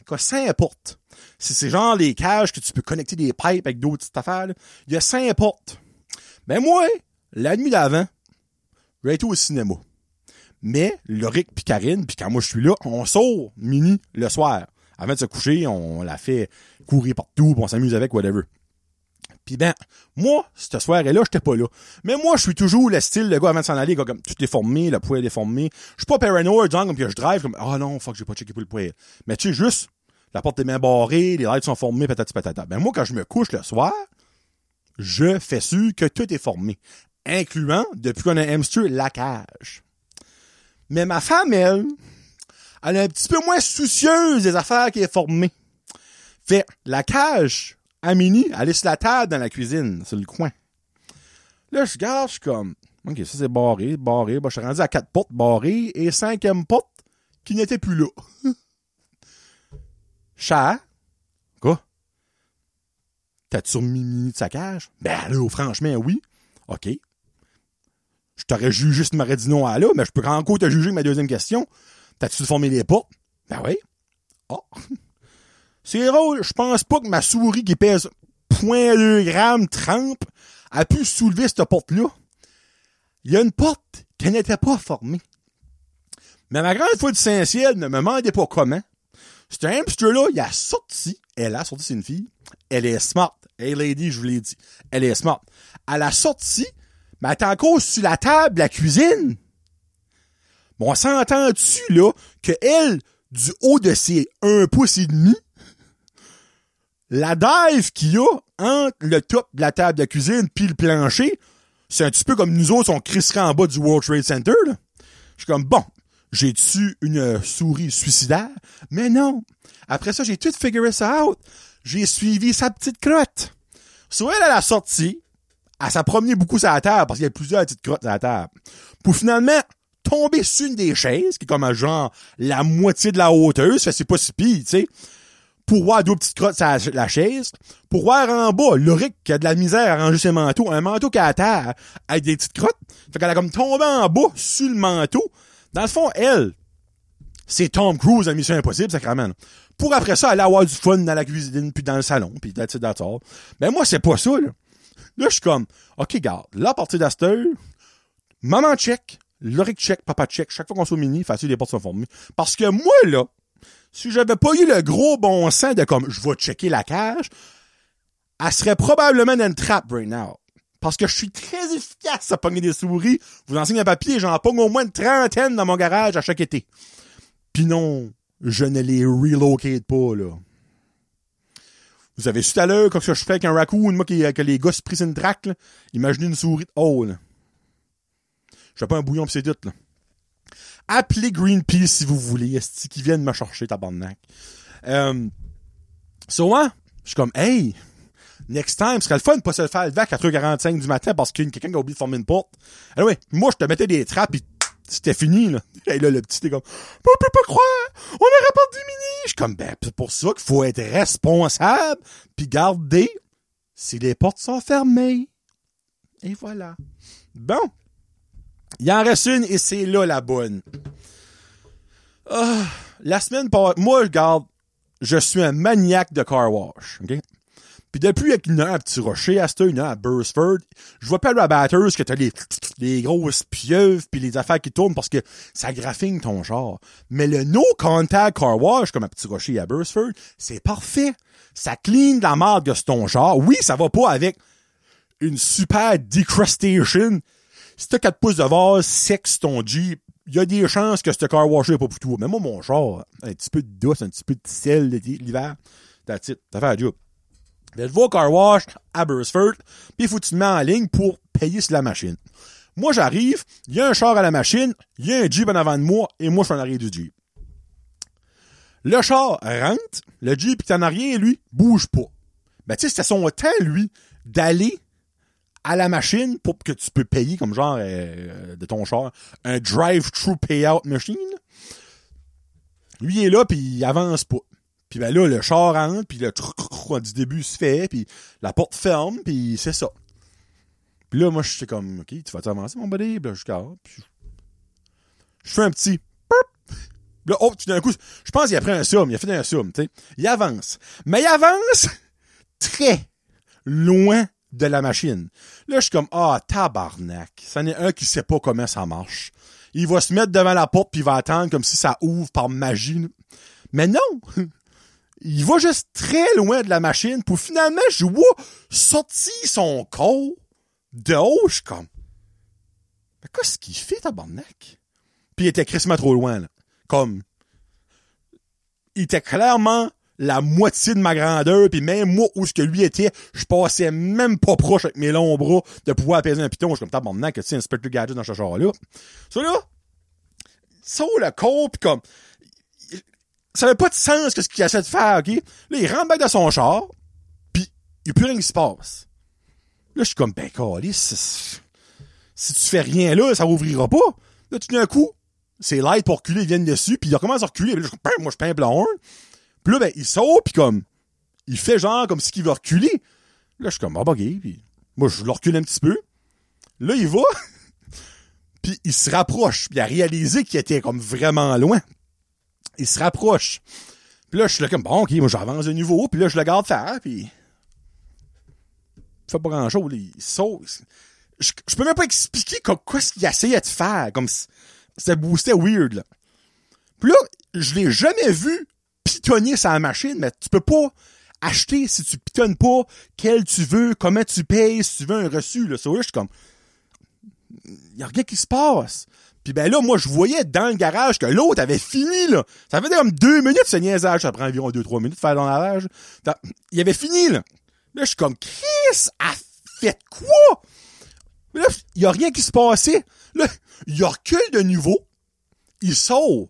qui a cinq portes. C'est, c'est genre les cages que tu peux connecter des pipes avec d'autres petites affaires, là. Il y a cinq portes. Ben moi, la nuit d'avant, j'ai été au cinéma. Mais Loric pis Karine, puis quand moi je suis là, on sort Mini le soir. Avant de se coucher, on la fait courir partout, pis on s'amuse avec, whatever. Puis ben, moi, cette soirée-là, j'étais pas là. Mais moi, je suis toujours le style, le gars avant de s'en aller, le gars comme tout est formé, le poêle est formé. Je suis pas paranoïde, genre comme que je drive, comme ah oh non, fuck, j'ai pas checké pour le poêle. Mais tu sais, juste, la porte est bien barrée, les lights sont formés, patati patata. Ben moi, quand je me couche le soir, je fais sûr que tout est formé. Incluant, depuis qu'on a hamster, la cage. Mais ma femme, elle, elle est un petit peu moins soucieuse des affaires qui est formée. Fait, la cage, à Mini, elle est sur la table dans la cuisine, sur le coin. Là, je regarde, je suis comme, OK, ça c'est barré, barré. Bah, je suis rendu à quatre portes barrées et cinquième porte qui n'était plus là. Chat, quoi? T'as-tu remis Mini de sa cage? Ben là, franchement, oui. OK. Je t'aurais jugé si tu m'aurais dit non à là, mais je peux encore te juger ma deuxième question. T'as-tu formé les portes? Ben oui. Oh. C'est drôle, je pense pas que ma souris qui pèse zéro virgule deux grammes trempe a pu soulever cette porte-là. Il y a une porte qui n'était pas formée. Mais ma grande foi du Saint-Ciel ne me demandait pas comment. Ce hamster-là, il a sorti, elle a sorti, c'est une fille, elle est smart. Hey lady, je vous l'ai dit, elle est smart. Elle a sorti, mais elle est encore sur la table de la cuisine. Bon, on s'entend-tu, là, que elle, du haut de ses un pouce et demi, la dive qu'il y a entre le top de la table de la cuisine puis le plancher, c'est un petit peu comme nous autres, on crisserait en bas du World Trade Center, là. Je suis comme, bon, j'ai dessus une souris suicidaire, mais non. Après ça, j'ai tout figuré ça out. J'ai suivi sa petite crotte. Soit elle, elle a sorti, elle s'est promenée beaucoup sur la table, parce qu'il y a plusieurs petites crottes sur la table. Pour finalement tomber sur une des chaises, qui est comme genre la moitié de la hauteur, ça fait c'est pas si pire, tu sais. Pour voir deux petites crottes sur la, la chaise, pour voir en bas, Loric qui a de la misère à ranger ses manteaux, un manteau qui est à terre avec des petites crottes, fait qu'elle a comme tombé en bas sur le manteau. Dans le fond, elle, c'est Tom Cruise à Mission Impossible, sacrément. Pour après ça, aller avoir du fun dans la cuisine, puis dans le salon, puis that's it, that's all. Ben moi, c'est pas ça, là. Là, je suis comme, OK, garde, là, à partir d'Aster, maman check, Loric check, papa check, chaque fois qu'on soit au Mini, facile, les portes sont formées. Parce que moi, là, si j'avais pas eu le gros bon sens de comme, je vais checker la cage, elle serait probablement dans une trappe right now. Parce que je suis très efficace à pogner des souris. Vous enseignez un papier, j'en pogne au moins une trentaine dans mon garage à chaque été. Pis non, je ne les relocate pas, là. Vous avez su tout à l'heure, quand je fais avec un raccoon, moi, qui, que les gars se pris une traque, là. Imaginez une souris de haut, là. J'ai pas un bouillon pis c'est tout, là. Appelez Greenpeace si vous voulez, est-ce qu'ils viennent me chercher, tabarnak. Euh, souvent, je suis comme, hey, next time, ce serait le fun de pas se le faire lever à quatre heures quarante-cinq du matin parce qu'il y a quelqu'un qui a oublié de former une porte. Alors ouais, moi, je te mettais des trappes et c'était fini, là. Et là, le petit, t'es comme, on peut pas croire, on aurait pas du Mini. Je suis comme, ben, c'est pour ça qu'il faut être responsable puis garder si les portes sont fermées. Et voilà. Bon. Il en reste une et c'est là la bonne. Uh, la semaine passée, moi, je garde, je suis un maniaque de car wash, ok? Puis depuis qu'il y en a un à Petit Rocher, à cette il y en a un à Burstford, je vois pas le Batters que t'as les, les grosses pieuvres puis les affaires qui tournent parce que ça graffine ton genre. Mais le no contact car wash, comme à Petit Rocher et à Burstford, c'est parfait. Ça clean de la marde de ton genre. Oui, ça va pas avec une super decrustation. Si t'as quatre pouces de vase sec sur ton Jeep, il y a des chances que ce car washer est pas pour tout. Mais moi, mon char, un petit peu de douce, un petit peu de sel l'hiver, that's it. T'as fait la job. Je vais car wash à Burstford, puis il faut que tu te mets en ligne pour payer sur la machine. Moi, j'arrive, il y a un char à la machine, il y a un Jeep en avant de moi, et moi, je suis en arrière du Jeep. Le char rentre, le Jeep qui est en arrière, lui, bouge pas. Ben, tu sais, c'était son temps, lui, d'aller à la machine pour que tu peux payer comme genre euh, de ton char un drive-thru payout machine. Lui il est là puis il avance pas. Puis ben là le char rentre puis le trou du début se fait puis la porte ferme puis c'est ça. Puis là moi je suis comme OK, tu vas avancer mon buddy, puis là je garde puis je fais un petit pop. Là, oh, tout d'un coup, je pense qu'il a pris un somme, il a fait un somme, tu sais. Il avance. Mais il avance très loin de la machine. Là, je suis comme, ah, tabarnak. C'en est un qui sait pas comment ça marche. Il va se mettre devant la porte puis il va attendre comme si ça ouvre par magie. Mais non! Il va juste très loin de la machine pour finalement, je vois sortir son corps de haut. Je suis comme, mais qu'est-ce qu'il fait, tabarnak? Puis il était crissement trop loin, là. Comme, il était clairement la moitié de ma grandeur, puis même moi, où ce que lui était, je passais même pas proche avec mes longs bras de pouvoir apaiser un piton. Je suis comme, tabarnak, tu sais, un Spectre Gadget dans ce genre-là. Ça, là, ça, le corps, pis comme, ça n'avait pas de sens que ce qu'il essaie de faire, ok? Là, il rentre back dans son char, pis il n'y a plus rien qui se passe. Là, je suis comme, ben, câlisse, si tu fais rien là, ça ouvrira pas. Là, tout d'un coup, c'est light pour reculer, ils viennent dessus, puis il recommence à reculer. Là, je suis comme, moi, je peins blond. Puis là, ben, il saute, puis comme, il fait genre comme si il va reculer. Là, je suis comme, ah, bah, ok, puis moi, je le recule un petit peu. Là, il va, puis il se rapproche, puis il a réalisé qu'il était comme vraiment loin. Il se rapproche. Puis là, je suis là comme, bon, ok, moi, j'avance de niveau, puis là, je le garde faire, puis il fait pas grand-chose, là, il saute. Je, je peux même pas expliquer quoi, quoi ce qu'il essayait de faire, comme, c'était, c'était weird, là. Puis là, je l'ai jamais vu pitonner sa machine, mais tu peux pas acheter si tu pitonnes pas quel tu veux, comment tu payes, si tu veux un reçu, là. Ça, là, je suis comme, il y a rien qui se passe. Puis ben là, moi, je voyais dans le garage que l'autre avait fini, là. Ça faisait comme deux minutes, ce niaisage. Ça prend environ deux, trois minutes de faire dans le lavage. Il avait fini, là. Là, je suis comme, Chris a fait quoi? Là, il y a rien qui se passait. Là, il recule de nouveau. Il sort.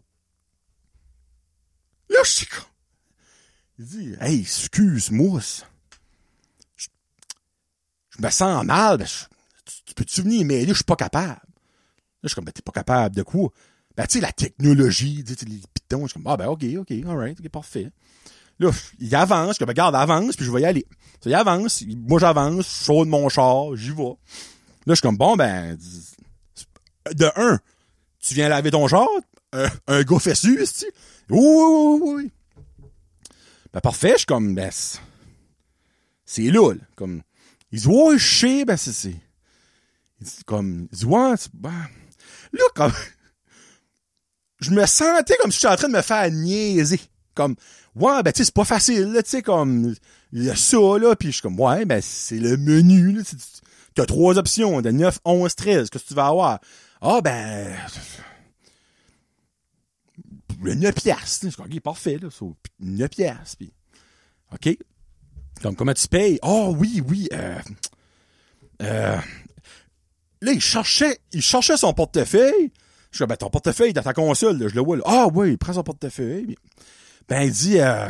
Là, je suis comme, il dit, hey, excuse-moi. Je, je me sens mal. Ben, je, tu, tu peux-tu venir m'aider? Je suis pas capable. Là, je suis comme, ben, t'es pas capable de quoi? Ben, tu sais, la technologie, tu sais, les pitons. Je suis comme, ah, ben, ok, ok, alright, ok, parfait. Là, il avance, je suis comme, regarde, avance, puis je vais y aller. Ça, il avance, moi, j'avance, je saute de mon char, j'y vais. Là, je suis comme, bon, ben, de un, tu viens laver ton char? Un, un gars fessu, tu sais? Oui, oui, oui, oui. Ben, parfait, je suis comme, ben, c'est, c'est là, là, comme, il dit, ouais, je sais, ben, c'est, c'est, il dit, comme, il dit, ouais, c'est, ben, là, comme, je me sentais comme si j'étais en train de me faire niaiser. Comme, ouais, ben, tu sais, c'est pas facile, là, tu sais, comme, il y a ça, là, pis je suis comme, ouais, ben, c'est le menu, là, t'as trois options, de neuf, onze, treize, qu'est-ce que tu vas avoir? Ah, ben, le neuf piastres, je suis comme, ok, parfait, là, so, neuf piastres, pis, ok. Comme, comment tu payes? Oh, oui, oui, euh, euh, là, il cherchait, il cherchait son portefeuille. Je suis comme, ben, ton portefeuille est dans ta console, là, je le vois, là. Ah, oui, il prend son portefeuille, pis, ben, il dit, euh,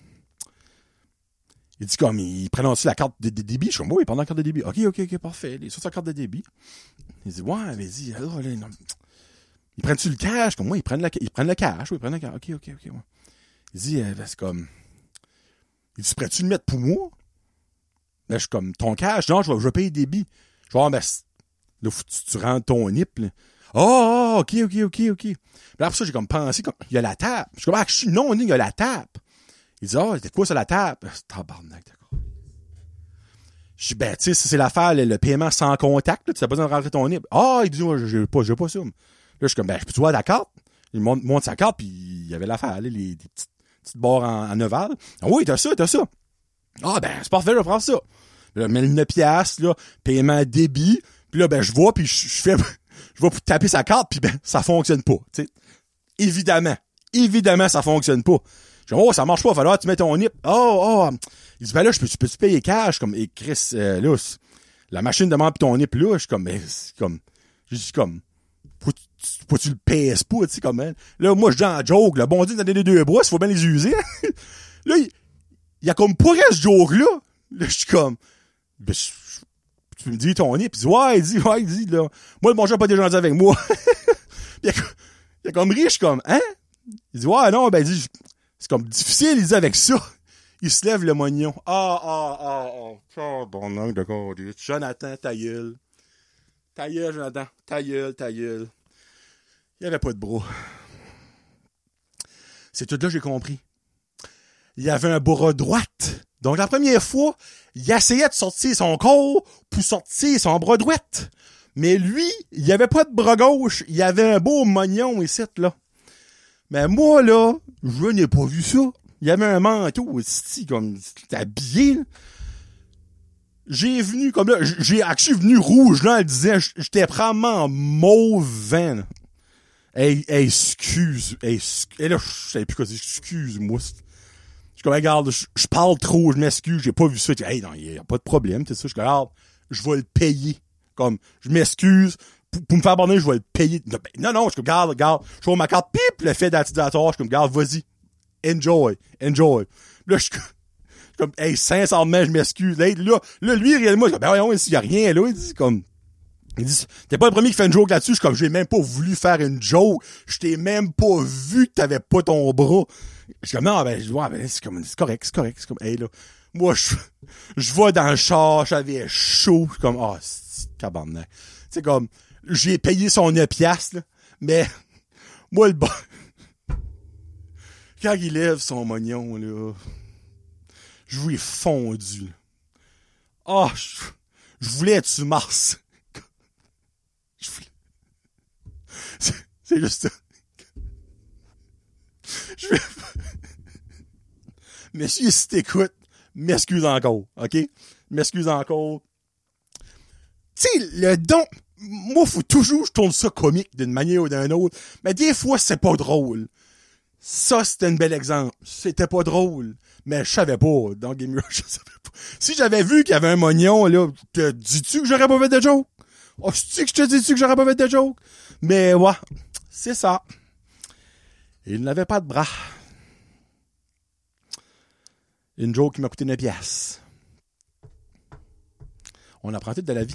il dit comme, il prononce la carte de, de débit. Je suis comme, oui, il prend la carte de débit. OK, OK, OK, parfait. Il est sur sa carte de débit. Il dit, ouais, mais il dit, alors, là, non. Ils prennent-tu le cash? Comme, moi, ils prennent, la, ils prennent le cash. Oui, ils prennent le cash. OK, OK, OK, ouais. Il dit, euh, ben, c'est comme, il dit, pourrais-tu le mettre pour moi? Ben, je suis comme, ton cash? Non, je vais, je vais payer le débit. Je vais, ben, là, faut que tu, tu rentres ton nip, là. Oh, oh, OK, OK, OK, OK. Là, après ça, j'ai comme pensé, comme, il y a la tape. Je suis comme, ah, je suis non, il y a la tape. Il dit, ah, oh, c'était quoi ça, la tape? Tabarnak, d'accord. Je dis, ben, tu sais, c'est l'affaire, le, le paiement sans contact, là, tu n'as pas besoin de rentrer ton nip. Ah, il dit, ouais, j'ai pas, j'ai pas ça. Là, je suis comme, ben, peux-tu voir la carte? Il monte, monte sa carte, puis il y avait l'affaire, là, les, les petites, petites barres en, en ovale. Ah, oui, t'as ça, t'as ça. Ah, ben, c'est parfait, je vais prendre ça. Là, je mets le neuf piastres, là, paiement débit. Puis là, ben, je vois, puis je, je fais, je vais pour taper sa carte, puis ben, ça fonctionne pas, tu sais. Évidemment. Évidemment, ça fonctionne pas. Je dis, oh, ça marche pas, il va falloir que tu mets ton nip. Oh, oh. Il dit, ben là, je peux, tu peux-tu payer cash? Comme, et Chris, euh, là, la machine demande pis ton nip là. Je suis comme, ben, c'est comme, je dis comme, faut, faut tu le pèses pas, tu sais, comme, hein. Là, moi, je dis en joke, le bon Dieu, donner les deux bras, il faut bien les user. Là, il, il y a comme pas ce joke-là. Là, je suis comme, ben, je, tu me dis ton nip? Il dit, ouais, il dit, ouais, il dit, là, moi, le bon Dieu n'a pas déjà dit avec moi. il, a, il a comme ri, je suis comme, hein? Il dit, ouais, non, ben, il dit, c'est comme difficile, il dit, avec ça. Il se lève le mognon. Ah, ah, ah, ah. Oh, bon oncle de conduite. Jonathan, ta gueule. Ta gueule, Jonathan. Ta gueule, ta gueule. Il n'y avait pas de bras. C'est tout là que j'ai compris. Il avait un bras droite. Donc, la première fois, il essayait de sortir son corps pour sortir son bras droite. Mais lui, il n'y avait pas de bras gauche. Il avait un beau mognon ici, là. Mais moi, là, je n'ai pas vu ça. Il y avait un manteau, ici, comme, habillé, là. J'ai venu, comme là, j'ai, je suis venu rouge, là, en le disant, j'étais probablement mauvais, là. Hey, hey, excuse, hey, excuse, hey, là, je savais plus quoi dire, excuse-moi. Je suis comme, regarde, je, je parle trop, je m'excuse, j'ai pas vu ça. Hey, non, il y a pas de problème, c'est ça. Je suis comme, regarde, je vais le payer. Comme, je m'excuse, pour, pour me faire abandonner, je vais le payer. Non, ben, non, non, je suis comme, regarde, regarde, je vois ma carte, pip, le fait d'utilisateur, je suis comme, regarde, vas-y, enjoy, enjoy. Là, je suis comme, hey, sincèrement, je m'excuse. Là, là, là, lui, réellement, je suis comme, ben voyons, il y a rien, là, il dit, comme, il dit, t'es pas le premier qui fait une joke là-dessus. Je suis comme, j'ai même pas voulu faire une joke. Je t'ai même pas vu que t'avais pas ton bras. Je suis comme, non, ben, ouais, ben, c'est comme, c'est correct, c'est correct. C'est comme, hey, là. Moi, je, je vais dans le char, j'avais chaud. Je suis comme, ah, oh, c'est cabernet. C'est comme, j'ai payé son neuf piastres, là. Mais, moi, le bon, quand il lève son mognon, là, je lui ai fondu, là. Ah, oh, je, je voulais être sur Mars. Je voulais... C'est, c'est juste ça. Je vais... Monsieur, si t'écoutes, m'excuse encore, OK? M'excuse encore. Tu sais, le don... Moi, faut toujours que je tourne ça comique d'une manière ou d'une autre. Mais des fois, c'est pas drôle. Ça, c'était un bel exemple. C'était pas drôle. Mais je savais pas. Dans Game Rush, je savais pas. Si j'avais vu qu'il y avait un mognon, là, te dis-tu que j'aurais pas fait de joke? Oh, c'est-tu que je te dis-tu que j'aurais pas fait de joke? Mais, ouais, c'est ça. Il n'avait pas de bras. Une joke qui m'a coûté neuf piastres. On apprend tout de la vie.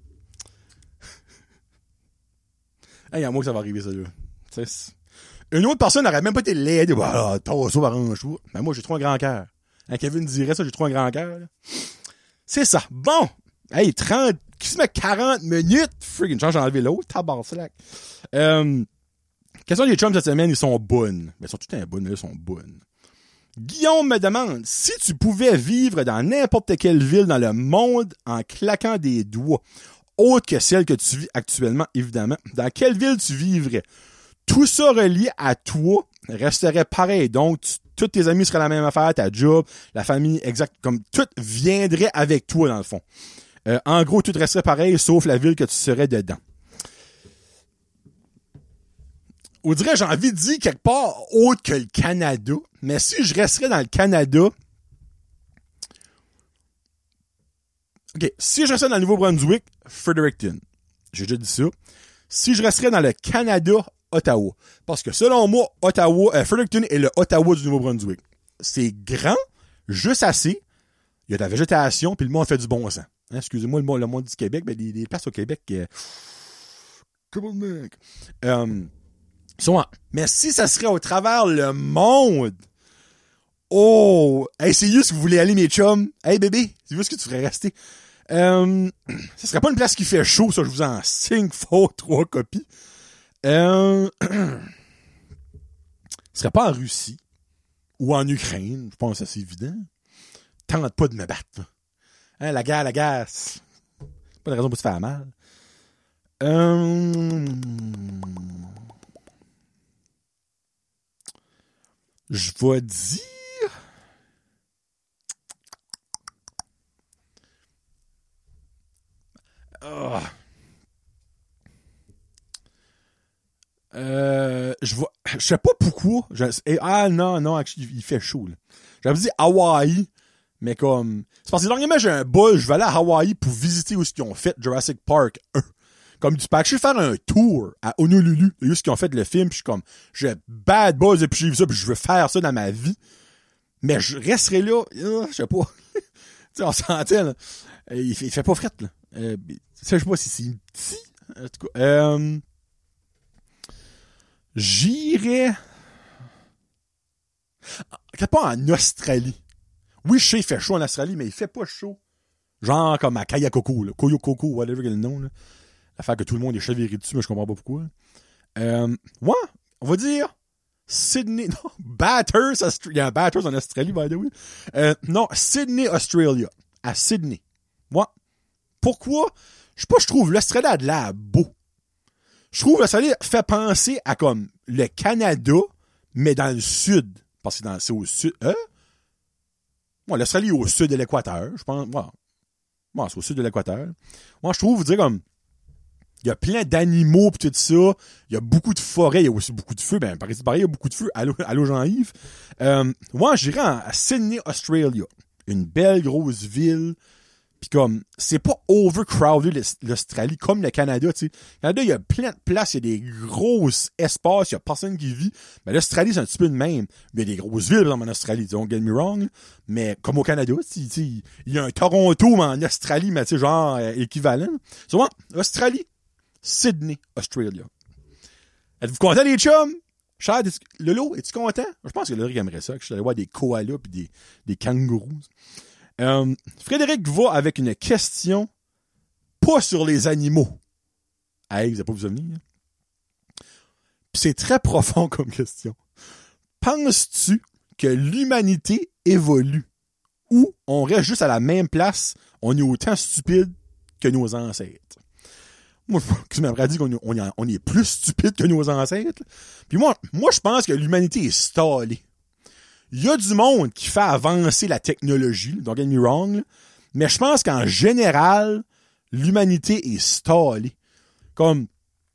Hey, à moi que ça va arriver, ça, là. T'sais, une autre personne n'aurait même pas été laide. Voilà, t'as ça, arrange tout. Mais moi, j'ai trop un grand cœur. Hein, Kevin dirait ça, j'ai trop un grand cœur, là. C'est ça. Bon. Hey, trente, qui se met quarante minutes? Friggin' change d'enlever l'autre. Tabarnak. Euh, question des chums cette semaine, ils sont bonnes. Mais ils sont tout un bonnes, ils sont bonnes. Guillaume me demande, si tu pouvais vivre dans n'importe quelle ville dans le monde en claquant des doigts, autre que celle que tu vis actuellement, évidemment, dans quelle ville tu vivrais? Tout ça relié à toi resterait pareil. Donc, tu, tous tes amis seraient la même affaire, ta job, la famille, exact, comme tout viendrait avec toi, dans le fond. Euh, en gros, tout resterait pareil, sauf la ville que tu serais dedans. On dirait, j'ai envie de dire quelque part autre que le Canada, mais si je resterais dans le Canada... OK, si je resterais dans le Nouveau-Brunswick, Fredericton. J'ai déjà dit ça. Si je resterais dans le Canada, Ottawa. Parce que selon moi, Ottawa, euh, Fredericton est le Ottawa du Nouveau-Brunswick. C'est grand, juste assez. Il y a de la végétation, puis le monde fait du bon sang. Hein, excusez-moi, le monde, le monde du Québec, ben, les, les places au Québec... Euh, Come on, mec! Euh, sont, mais si ça serait au travers le monde... Oh! Hey, c'est où si vous voulez aller, mes chums? Hey, bébé, c'est où est-ce que tu ferais rester? Euh, ce serait pas une place qui fait chaud, ça, je vous en signe faux, trois copies. Euh, ce serait pas en Russie ou en Ukraine, je pense que c'est évident. Tente pas de me battre, là. Hein, la guerre, la guerre, c'est pas de raison pour se faire mal. Euh, je vais dire... Oh. Euh, je vois, je sais pas pourquoi. Je, ah non, non, il fait chaud, là. J'avais dit Hawaï, mais comme... C'est parce que dernièrement, j'ai un bol, je vais aller à Hawaï pour visiter où ils ont fait Jurassic Park un. Comme du pack, je vais faire un tour à Honolulu, où ils ont fait le film, puis je suis comme, j'ai bad buzz depuis que j'ai vu ça, puis je veux faire ça dans ma vie. Mais je resterai là, euh, je sais pas. Tu sais, on s'entend, là. Il fait, il fait pas fret, là. Euh, je sais pas si c'est petit. En tout cas, euh, j'irais... Quelque part en Australie. Oui, je sais, il fait chaud en Australie, mais il fait pas chaud. Genre comme à Kayakoko, là. Koyokoko, whatever quel nom, là. L'affaire que tout le monde est chaviré dessus, mais je comprends pas pourquoi. Euh, ouais, on va dire Sydney, non, Bathurst, Aust- il y a un Bathurst en Australie, by the way. Euh, non, Sydney, Australia. À Sydney. Moi, pourquoi? Je sais pas, je trouve l'Australie a de l'air beau. Je trouve l'Australie fait penser à comme le Canada, mais dans le sud. Parce que dans, c'est au sud. Hein? Moi, l'Australie est au sud de l'équateur, je pense. Moi, moi c'est au sud de l'équateur. Moi, je trouve, vous dire comme, il y a plein d'animaux pis tout ça. Il y a beaucoup de forêts. Il y a aussi beaucoup de feu. Ben, pareil, pareil, il y a beaucoup de feu. Allô, allô Jean-Yves. Euh, moi, j'irais à Sydney, Australia. Une belle grosse ville. Pis comme, c'est pas overcrowded l'Australie comme le Canada, tu sais. Le Canada, il y a plein de places, il y a des grosses espaces, il y a personne qui vit. Mais l'Australie, c'est un petit peu de même. Il y a des grosses villes, dans en Australie, don't get me wrong. Mais comme au Canada, tu sais, il y a un Toronto, mais en Australie, mais tu sais, genre, euh, équivalent. Souvent, Australie, Sydney, Australia. Êtes-vous content, les chums? Chad, Lolo, es-tu content? Je pense que Lolo aimerait ça, que je suis allé voir des koalas pis des, des kangourous. Euh, Frédéric va avec une question pas sur les animaux. Hey, vous n'avez pas vous venir. Hein? Puis c'est très profond comme question. Penses-tu que l'humanité évolue ou on reste juste à la même place, on est autant stupide que nos ancêtres? Moi, je m'aimerais dire qu'on est, on est, on est plus stupide que nos ancêtres. Puis moi, moi, je pense que l'humanité est stallée. Il y a du monde qui fait avancer la technologie, don't get me wrong, là, mais je pense qu'en général, l'humanité est stallée. Comme,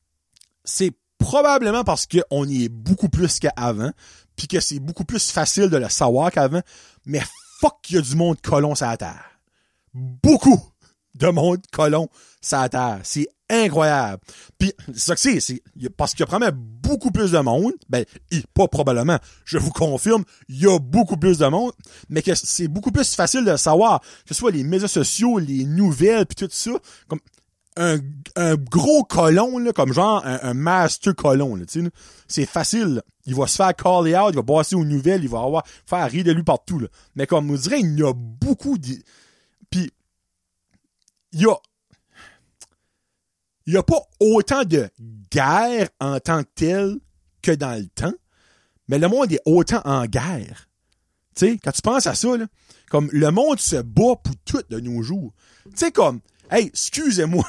c'est probablement parce qu'on y est beaucoup plus qu'avant, puis que c'est beaucoup plus facile de le savoir qu'avant, mais fuck qu'il y a du monde colon sur la Terre. Beaucoup de monde colon sur la Terre. C'est incroyable. Puis, c'est ça que c'est, c'est parce qu'il y a probablement beaucoup plus de monde, ben, il, pas probablement, je vous confirme, il y a beaucoup plus de monde, mais que c'est beaucoup plus facile de savoir, que ce soit les médias sociaux, les nouvelles, puis tout ça, comme un, un gros colon, là, comme genre un, un master colon, là, tu sais, c'est facile, là. Il va se faire caller out, il va passer aux nouvelles, il va avoir, faire rire de lui partout, là. Mais comme on dirait, il y a beaucoup de, puis, il y a, il y a pas autant de guerre en tant que telle que dans le temps, mais le monde est autant en guerre. Tu sais, quand tu penses à ça, là, comme le monde se bat pour tout de nos jours. Tu sais, comme, hey, excusez-moi,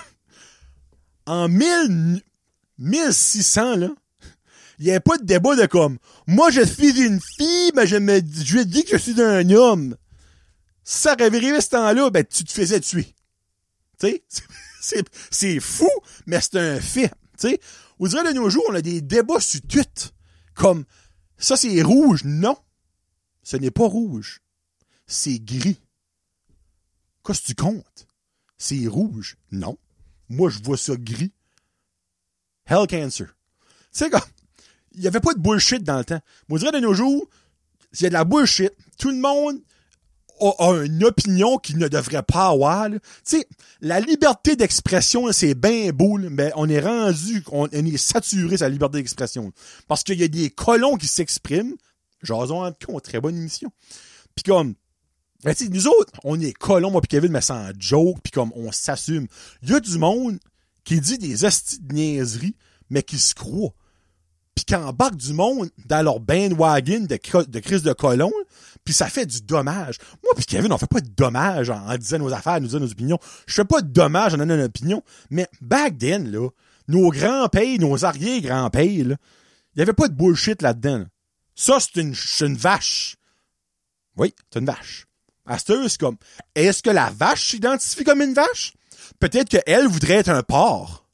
en mille, mille six cents, là, il n'y avait pas de débat de comme, moi je suis une fille, mais je me je dis que je suis un homme. Si ça avait arrivé ce temps-là, ben tu te faisais tuer. Tu sais, c'est, c'est fou, mais c'est un fait. Tu sais, on dirait de nos jours, on a des débats sur tout. Comme, ça c'est rouge. Non, ce n'est pas rouge. C'est gris. Qu'est-ce que tu comptes? C'est rouge. Non. Moi, je vois ça gris. Hell cancer. Tu sais, comme, il n'y avait pas de bullshit dans le temps. Moi, je dirais de nos jours, s'il y a de la bullshit, tout le monde a, a une opinion qu'il ne devrait pas avoir. Tu sais, la liberté d'expression, là, c'est bien beau, là, mais on est rendu, on, on est saturé sur la liberté d'expression. Parce qu'il y a des colons qui s'expriment. Jason, en tout cas, très bonne émission. Puis comme, ben, tu sais, nous autres, on est colons, moi pis Kevin, mais sans joke, puis comme, on s'assume. Il y a du monde qui dit des hosties de niaiseries, mais qui se croient. Puis qui embarque du monde dans leur bandwagon de, de crise de colon, puis ça fait du dommage. Moi pis Kevin, on fait pas de dommage en, en disant nos affaires, nous disant nos opinions. Je fais pas de dommage en donnant une opinion, mais back then, là, nos grands-pères, nos arrière-grands-pères, là, il y avait pas de bullshit là-dedans. Là. Ça, c'est une, c'est une vache. Oui, c'est une vache. À cette heure, c'est comme, est-ce que la vache s'identifie comme une vache? Peut-être qu'elle voudrait être un porc.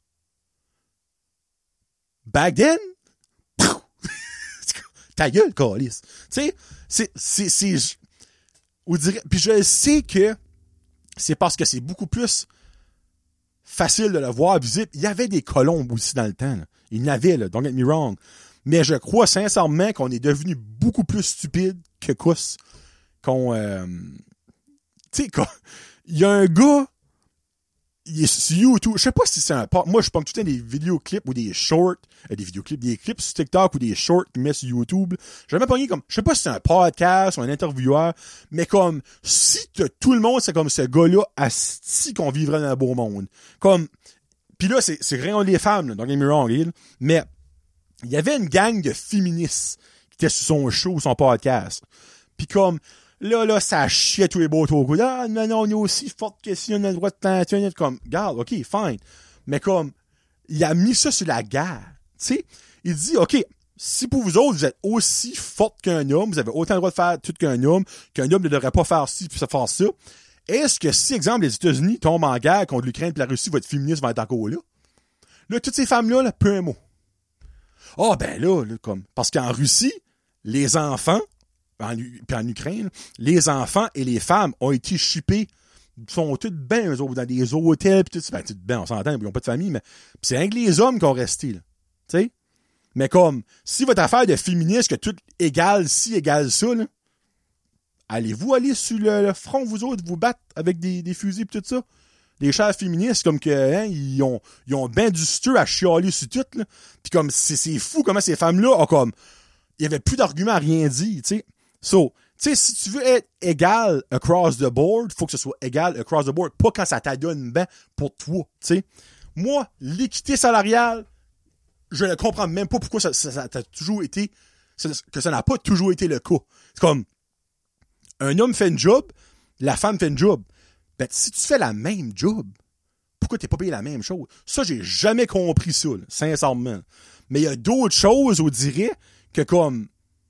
Back then, ta gueule, câlisse. Tu sais, c'est, c'est, c'est, on dirait, puis je sais que c'est parce que c'est beaucoup plus facile de le voir visible. Il y avait des colombes aussi dans le temps, là. Il y en avait, là, don't get me wrong. Mais je crois sincèrement qu'on est devenu beaucoup plus stupide que cousse. Qu'on, euh, tu sais, il y a un gars, il est sur YouTube, je sais pas si c'est un, moi je prends tout le temps des vidéoclips ou des shorts, euh, des vidéoclips, des clips sur TikTok ou des shorts qu'il met sur YouTube. J'ai jamais pogné comme, je sais pas si c'est un podcast ou un intervieweur, mais comme, si t'as tout le monde, c'est comme ce gars-là, asti qu'on vivrait dans un beau monde. Comme, pis là, c'est, c'est rien les femmes, là, don't get me wrong, mais, il y avait une gang de féministes était sur son show, son podcast. Puis comme, là, là, ça chiait tous les beaux tours. Ah, non, non, on est aussi forte que si on a le droit de tenter. Comme, regarde, OK, fine. Mais comme, il a mis ça sur la guerre. Tu sais, il dit, OK, si pour vous autres, vous êtes aussi forte qu'un homme, vous avez autant le droit de faire tout qu'un homme, qu'un homme ne devrait pas faire ci puis faire ça, est-ce que si, exemple, les États-Unis tombent en guerre contre l'Ukraine et la Russie, votre féminisme va être encore là? Là, toutes ces femmes-là, là, peu un mot. Ah, oh, ben là, là, comme, parce qu'en Russie, les enfants, en, puis en Ukraine, les enfants et les femmes ont été shippés, sont tous bien, eux autres, dans des hôtels, pis tout ça. Ben, tout bien, on s'entend, ils n'ont pas de famille, mais c'est rien que les hommes qui ont resté, là. Tu sais? Mais comme, si votre affaire de féministe, que tout égale ci, égale ça, là, allez-vous aller sur le, le front, vous autres, vous battre avec des, des fusils pis tout ça? Des chers féministes, comme que, hein, ils ont, ils ont ben du steur à chialer sur tout, là. Pis comme, c'est, c'est fou comment ces femmes-là ont comme, il y avait plus d'arguments à rien dire, tu sais. So, tu sais, si tu veux être égal across the board, faut que ce soit égal across the board, pas quand ça t'adonne ben pour toi, tu sais. Moi, l'équité salariale, je ne comprends même pas pourquoi ça, ça, ça a toujours été, que ça n'a pas toujours été le cas. C'est comme, un homme fait une job, la femme fait une job. Ben, si tu fais la même job, pourquoi t'es pas payé la même chose? Ça, j'ai jamais compris ça, là, sincèrement. Mais il y a d'autres choses, on dirait, que comme,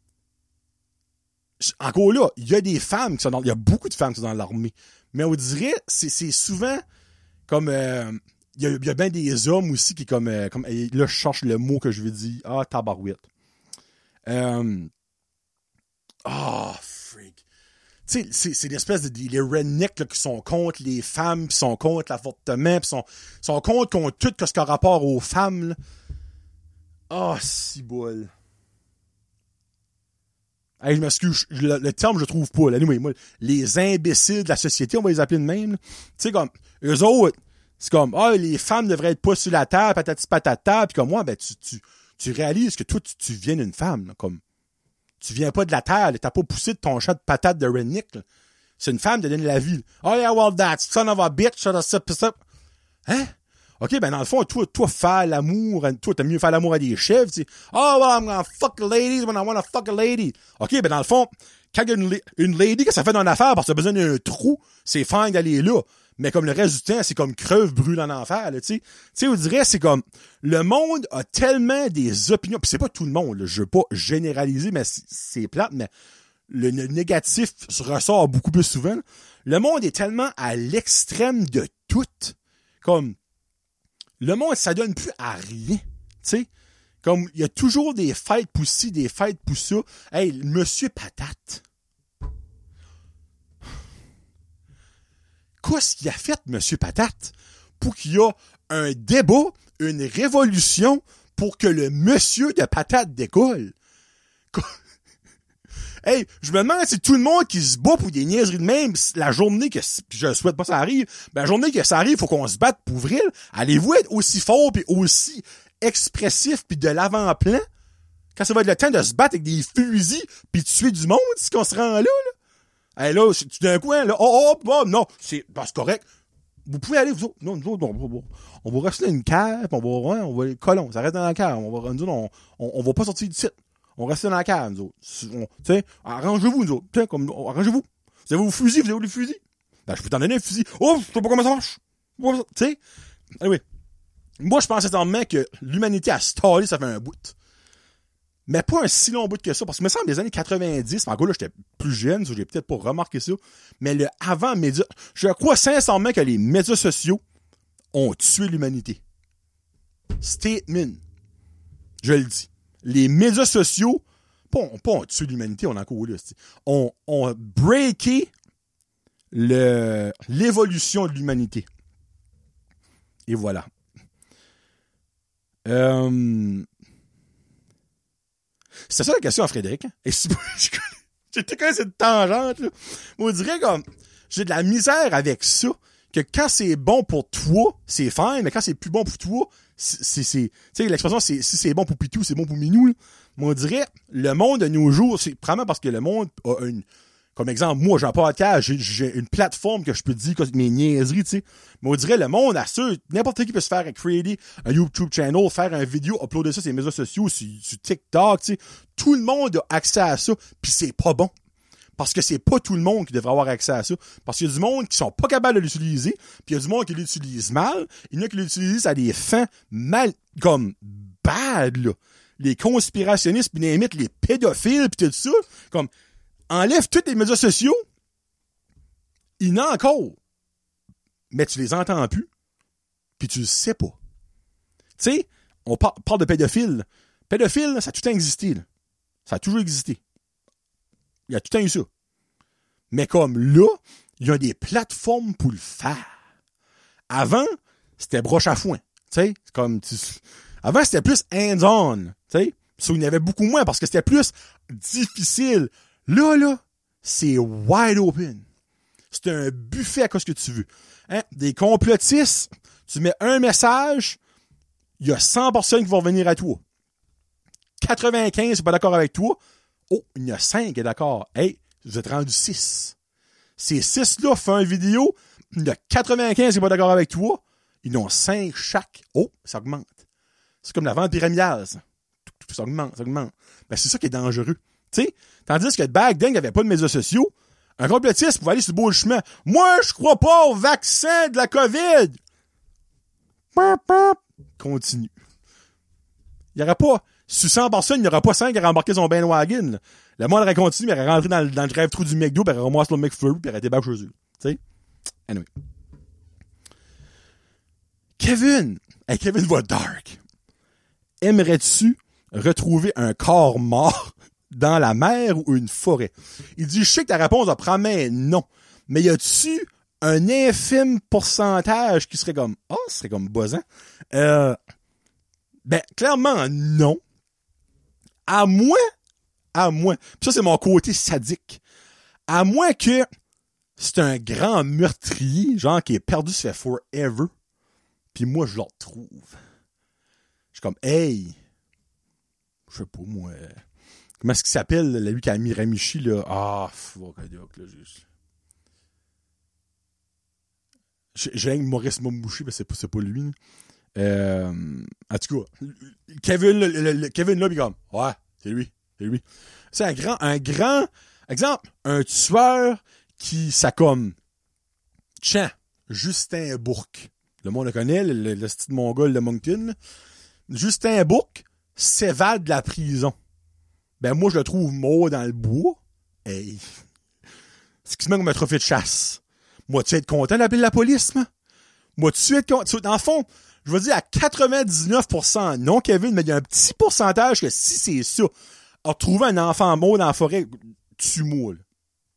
encore là, il y a des femmes qui sont dans, il y a beaucoup de femmes qui sont dans l'armée. Mais on dirait, c'est, c'est souvent, comme, euh, il y a, il y a bien des hommes aussi qui, comme, euh, comme, là, je cherche le mot que je veux dire. Ah, tabarouette. Euh, ah, oh, freak. Tu sais, c'est, c'est l'espèce de, les rednecks, là, qui sont contre les femmes, qui sont contre l'avortement, qui sont, sont contre, contre tout ce qui a rapport aux femmes, là. Ah, oh, si bol. Hey, je m'excuse, le, le terme, je le trouve pas, là. Anyway, moi, les imbéciles de la société, on va les appeler de même, tu sais, comme, eux autres, c'est comme, ah, les femmes devraient être pas sur la terre, patati patata, pis comme moi, ben, tu, tu, tu réalises que toi, tu, tu viens d'une femme, là, comme, tu viens pas de la terre, là, t'as pas poussé de ton chat de patate de redneck, là. C'est une femme qui te donne la vie, là. Oh yeah, well, that son of a bitch, ça, ça, ça. Hein? OK, ben, dans le fond, toi, toi, faire l'amour, toi, t'aimes mieux faire l'amour à des chefs, tu sais. Oh, well, I'm gonna fuck ladies when I wanna fuck a lady. OK, ben, dans le fond, quand il y a une, une lady que ça fait dans l'affaire parce que t'as besoin d'un trou, c'est fine d'aller là. Mais comme le reste du temps, c'est comme creuve brûle en enfer, là, tu sais. Tu sais, on dirait, c'est comme, le monde a tellement des opinions, pis c'est pas tout le monde, là, je veux pas généraliser, mais c'est, c'est plate, mais le, le négatif se ressort beaucoup plus souvent. Le monde est tellement à l'extrême de tout, comme, le monde, ça donne plus à rien, tu sais. Comme, il y a toujours des fêtes pour ci, des fêtes pour ça. Hey, Monsieur Patate. Qu'est-ce qu'il a fait, Monsieur Patate, pour qu'il y ait un débat, une révolution, pour que le Monsieur de Patate décolle? Hey, je me demande si tout le monde qui se bat pour des niaiseries de même, la journée que, je souhaite pas que ça arrive, ben la journée que ça arrive, faut qu'on se batte pour vrai. Allez-vous être aussi fort pis aussi expressif pis de l'avant-plan quand ça va être le temps de se battre avec des fusils pis de tuer du monde si qu'on se rend là, là? Hey, là, c'est d'un coup, hein, là, oh, oh, oh, non, c'est, ben, c'est correct. Vous pouvez aller, vous autres, non, nous autres, on va, on va rester dans une cave, on va, ouais, on va, colon, ça reste dans la cave, on va, nous autres, on, on, on va pas sortir du site. On reste dans la cave, nous autres. Tu sais, arrangez-vous, nous autres. T'sais, comme, arrangez-vous. Vous avez vos fusils, vous avez les fusils. Ben, je peux t'en donner un fusil. Oh, je sais pas comment ça marche. Tu sais. Anyway. Moi, je pense sincèrement que l'humanité a stallé, ça fait un bout. Mais pas un si long bout que ça. Parce que, me semble, les années quatre-vingt-dix, en gros, là, j'étais plus jeune, so j'ai peut-être pas remarqué ça. Mais le avant média, je crois sincèrement que les médias sociaux ont tué l'humanité. Statement. Je le dis. Les médias sociaux, pas, pas ont tué l'humanité, on a encore là, ont, ont breaké le, l'évolution de l'humanité. Et voilà. Euh, c'est ça la question à Frédéric. Hein? Et si, j'étais quand même cette tangente, là. On dirait comme, j'ai de la misère avec ça, que quand c'est bon pour toi, c'est fine, mais quand c'est plus bon pour toi, c'est, c'est, tu sais, l'expression, c'est, si c'est bon pour Pitou, c'est bon pour Minou, là. Mais on dirait, le monde de nos jours, c'est probablement parce que le monde a une, Comme exemple, moi, j'ai un podcast, j'ai, j'ai une plateforme que je peux dire mes niaiseries, tu sais. Mais on dirait, le monde assure, n'importe qui peut se faire créer un YouTube channel, faire une vidéo, uploader ça sur les médias sociaux, sur, sur TikTok, tu sais. Tout le monde a accès à ça, puis c'est pas bon. Parce que c'est pas tout le monde qui devrait avoir accès à ça. Parce qu'il y a du monde qui sont pas capables de l'utiliser, puis il y a du monde qui l'utilise mal. Il y en a qui l'utilisent à des fins mal, comme, bad, là. Les conspirationnistes, puis limite, les pédophiles, puis tout ça. Comme, enlève tous les médias sociaux. Il y en a encore. Mais tu les entends plus. Puis tu le sais pas. Tu sais, on par- parle de pédophiles. Pédophiles, ça a tout le temps existé, là. Ça a toujours existé. Il y a tout le temps eu ça. Mais comme là, il y a des plateformes pour le faire. Avant, c'était broche à foin. Tu sais, comme tu... Avant, c'était plus hands-on. Tu sais, so, il y en avait beaucoup moins parce que c'était plus difficile. Là, là, c'est wide open. C'est un buffet à quoi ce que tu veux. Hein? Des complotistes, tu mets un message, il y a cent personnes qui vont venir à toi. quatre-vingt-quinze sont pas d'accord avec toi. Oh, il y en a cinq qui est d'accord. Hey, vous êtes rendu six. Ces six-là font une vidéo, il y a quatre-vingt-quinze qui sont pas d'accord avec toi. Ils en ont cinq chaque. Oh, ça augmente. C'est comme la vente pyramidale, ça. Ça augmente, ça augmente. Ben, c'est ça qui est dangereux. Tu sais, tandis que back then, il n'y avait pas de médias sociaux. Un complotiste pouvait aller sur le beau chemin. Moi, je crois pas au vaccin de la COVID. Continue. Il n'y aurait pas, sur cent personnes, il n'y aurait pas cinq qui auraient embarqué son bandwagon. Là. Le monde aurait continué, il aurait rentré dans le, dans le drive-thru du McDo, puis il aurait ramassé le McFlurry, puis il aurait été back chez eux. Tu sais? Anyway. Kevin. Hey, Kevin va dark. Aimerais-tu retrouver un corps mort dans la mer ou une forêt? Il dit, je sais que ta réponse va prendre mais non. Mais y a-tu un infime pourcentage qui serait comme, ah, oh, ce serait comme buzzant? Euh, ben, clairement, non. À moins, à moins, pis ça, c'est mon côté sadique. À moins que c'est un grand meurtrier, genre, qui est perdu, ça fait forever. Puis moi, je le retrouve. Je suis comme, hey, je sais pas, moi, euh, comment est-ce qu'il s'appelle, là, lui qui a mis Ramichi, là? Ah, fuck, là, juste. J'ai un Maurice Momouchi, mais c'est pas, c'est pas lui, là. Euh, en tout cas, Kevin, le, le, le, Kevin, là, il est comme, ouais, c'est lui, c'est lui. C'est un grand, un grand, exemple, un tueur qui, ça comme, tiens, Justin Bourque. Le monde le connaît, le, le, le style mongol de Moncton, là. Justin Bourque s'évade de la prison. Ben, moi, je le trouve mort dans le bois. Hey. C'est quasiment comme un trophée de chasse. Moi, tu vas être content d'appeler la police, moi? Moi, tu vas être content. Dans le fond, je veux dire à quatre-vingt-dix-neuf pour cent non, Kevin, mais il y a un petit pourcentage que si c'est ça, retrouver un enfant mort dans la forêt, tue-moi, là.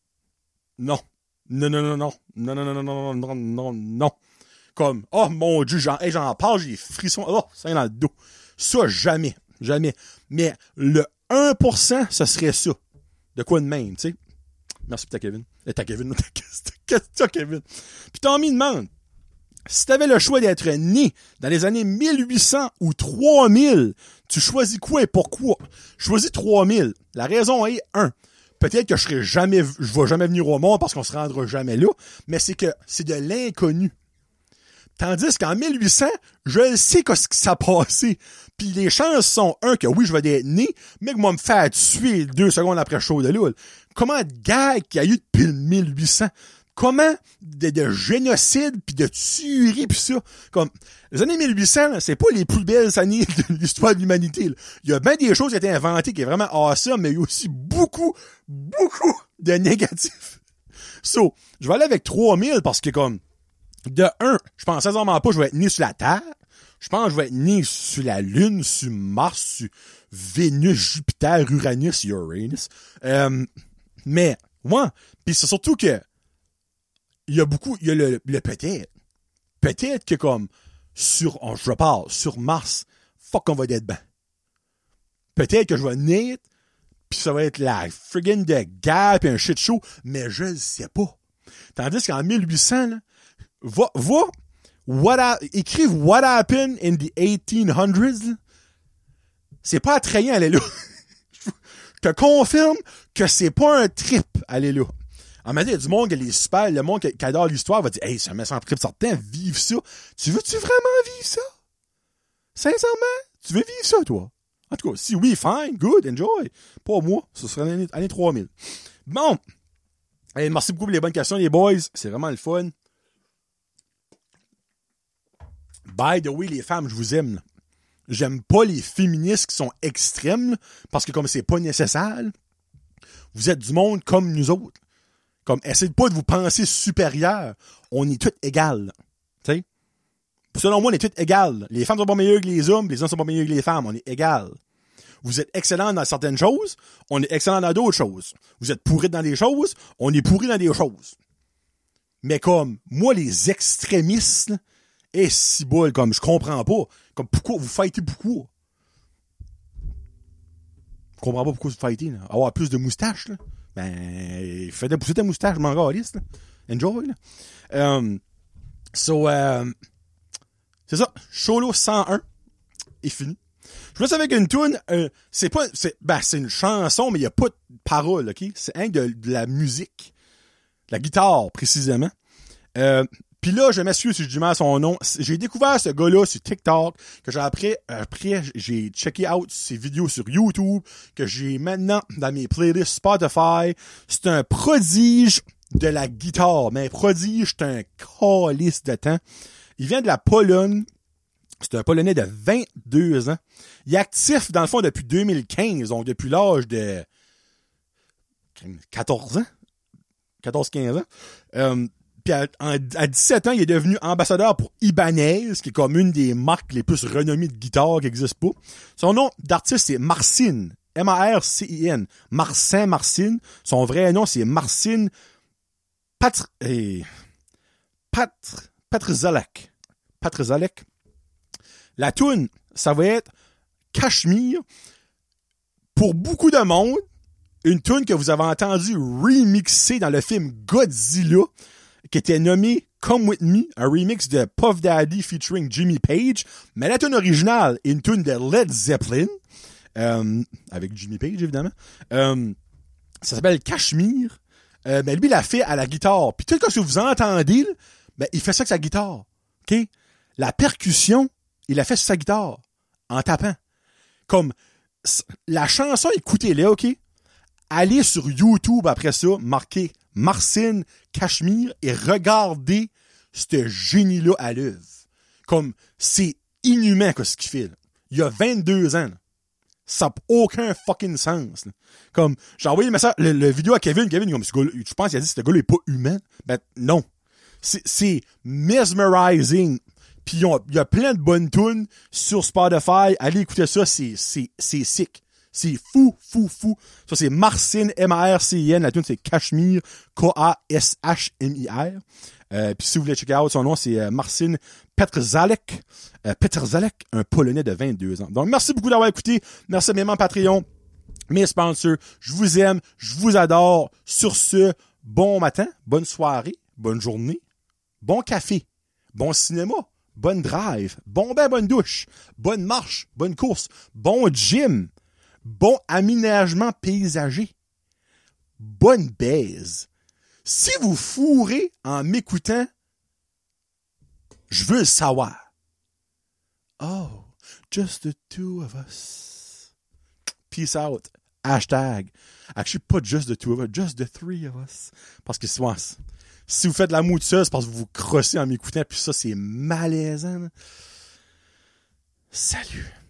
Non. Non, non, non, non. Non, non, non, non, non, non, non, non. Comme, oh mon Dieu, j'en, hey, j'en parle, j'ai des frissons, oh, ça vient dans le dos. Ça, jamais, jamais. Mais le un pour cent, ce serait ça. De quoi de même, tu sais. Merci pour ta Kevin. Eh, ta Kevin, ta question, Kevin. Puis Tommy demande, si t'avais le choix d'être né dans les années mille huit cents ou trois mille, tu choisis quoi et pourquoi? Je choisis trois mille. La raison est, un, peut-être que je serai jamais, je vais jamais venir au monde parce qu'on se rendra jamais là, mais c'est que c'est de l'inconnu. Tandis qu'en mille huit cents, je sais qu'est-ce qui s'est passé. Puis les chances sont, un, que oui, je vais être né, mais que moi me faire tuer deux secondes après le show de l'oule. Comment de gag qu'il y a eu depuis le mille huit cents? Comment de, de génocide pis de tuerie pis ça? Comme, les années mille huit cents, là, c'est pas les plus belles années de l'histoire de l'humanité, là. Il y a bien des choses qui ont été inventées qui est vraiment awesome, mais il y a aussi beaucoup, beaucoup de négatifs. So, je vais aller avec trois mille parce que comme, de un, je pense sincèrement pas que je vais être né sur la Terre. Je pense que je vais être né sur la Lune, sur Mars, sur Vénus, Jupiter, Uranus, Uranus. Euh, mais, ouais. Puis c'est surtout que il y a beaucoup, il y a le, le peut-être. Peut-être que comme, sur, oh, je parle, sur Mars, fuck on va être ben. Peut-être que je vais naître, pis ça va être la friggin' de guerre pis un shit show, mais je le sais pas. Tandis qu'en mille huit cents, là, va, va, what a, écrive what happened in the eighteen hundreds, là. C'est pas attrayant, aller là. Je te confirme que c'est pas un trip, aller là. En même temps, il y a du monde qui les super, le monde qui, qui adore l'histoire va dire, hey, ça me semble très certain, vive ça. Tu veux-tu vraiment vivre ça? Sincèrement? Tu veux vivre ça, toi? En tout cas, si oui, fine, good, enjoy. Pas moi, ce serait l'année, année trois mille. Bon. Hey, merci beaucoup pour les bonnes questions, les boys. C'est vraiment le fun. By the way, les femmes, je vous aime. Là. J'aime pas les féministes qui sont extrêmes, là, parce que comme c'est pas nécessaire, là, vous êtes du monde comme nous autres. Comme, essayez pas de vous penser supérieur. On est tous égales. Tu sais? Selon moi, on est tous égales. Les femmes sont pas meilleures que les hommes, les hommes sont pas meilleurs que les femmes. On est égales. Vous êtes excellents dans certaines choses, on est excellents dans d'autres choses. Vous êtes pourris dans des choses, on est pourris dans des choses. Mais comme, moi, les extrémistes, là, et si bol, comme, je comprends pas. Comme, pourquoi vous fightez pourquoi? Je comprends pas pourquoi vous fightez, là. Avoir plus de moustaches, là. Ben, faites pousser ta moustache, je m'en ralisse, là. Enjoy, là. Um, so, euh, c'est ça. Cholo cent un est fini. Je me suis avec une tune, euh, c'est pas, c'est, ben, c'est une chanson, mais il y a pas de paroles, ok? C'est un de, de la musique. De la guitare, précisément. Euh, Pis là, je m'excuse si je dis mal son nom. J'ai découvert ce gars-là sur TikTok, que j'ai après, après, j'ai checké out ses vidéos sur YouTube, que j'ai maintenant dans mes playlists Spotify. C'est un prodige de la guitare, mais prodige, c'est un calice de temps. Il vient de la Pologne. C'est un Polonais de vingt-deux ans. Il est actif, dans le fond, depuis deux mille quinze, donc depuis l'âge de quatorze ans. quatorze quinze ans. Euh, Puis à, à dix-sept ans, il est devenu ambassadeur pour Ibanez, qui est comme une des marques les plus renommées de guitare qui n'existe pas. Son nom d'artiste, c'est Marcin. M A R C I N. Marcin Marcin. Son vrai nom, c'est Marcin Patr... Eh, Patr... Petrzalek. Petrzalek. La tune, ça va être Cachemire. Pour beaucoup de monde, une tune que vous avez entendu remixer dans le film Godzilla, qui était nommé Come With Me, un remix de Puff Daddy featuring Jimmy Page. Mais la tune originale est une tune de Led Zeppelin, euh, avec Jimmy Page, évidemment. Euh, ça s'appelle Cachemire. Euh, ben, lui, il l'a fait à la guitare. Puis tout ce que vous entendez, là, ben, il fait ça avec sa guitare. OK? La percussion, il l'a fait sur sa guitare, en tapant. Comme, la chanson, écoutez-la, OK? Allez sur YouTube après ça, marquez Marcin Cachemire et regardez ce génie-là à l'œuvre. Comme, c'est inhumain, quoi, ce qu'il fait, là. Il y a vingt-deux ans, là. Ça n'a aucun fucking sens, là. Comme, j'ai envoyé le message, le, le vidéo à Kevin, Kevin, comme, ce gars, je pense qu'il a dit que ce gars-là est pas humain. Ben, non. C'est, c'est mesmerizing. Puis, il y a plein de bonnes tunes sur Spotify. Allez écouter ça, c'est, c'est, c'est sick. C'est fou, fou, fou. Ça, c'est Marcin, M A R C I N. La tune, c'est Cachemire, K A S H M I R. Euh, puis si vous voulez checker out son nom, c'est euh, Marcin Petrzalek. Euh, Petrzalek, un Polonais de vingt-deux ans. Donc, merci beaucoup d'avoir écouté. Merci à mes membres Patreon, mes sponsors. Je vous aime, je vous adore. Sur ce, bon matin, bonne soirée, bonne journée, bon café, bon cinéma, bonne drive, bon bain, bonne douche, bonne marche, bonne course, bon gym. Bon aménagement paysager. Bonne baise. Si vous fourrez en m'écoutant, je veux le savoir. Oh, just the two of us. Peace out. Hashtag. Actually, pas just the two of us, just the three of us. Parce que souvent, si vous faites l'amour de ça, c'est parce que vous vous crossez en m'écoutant, puis ça, c'est malaisant. Salut.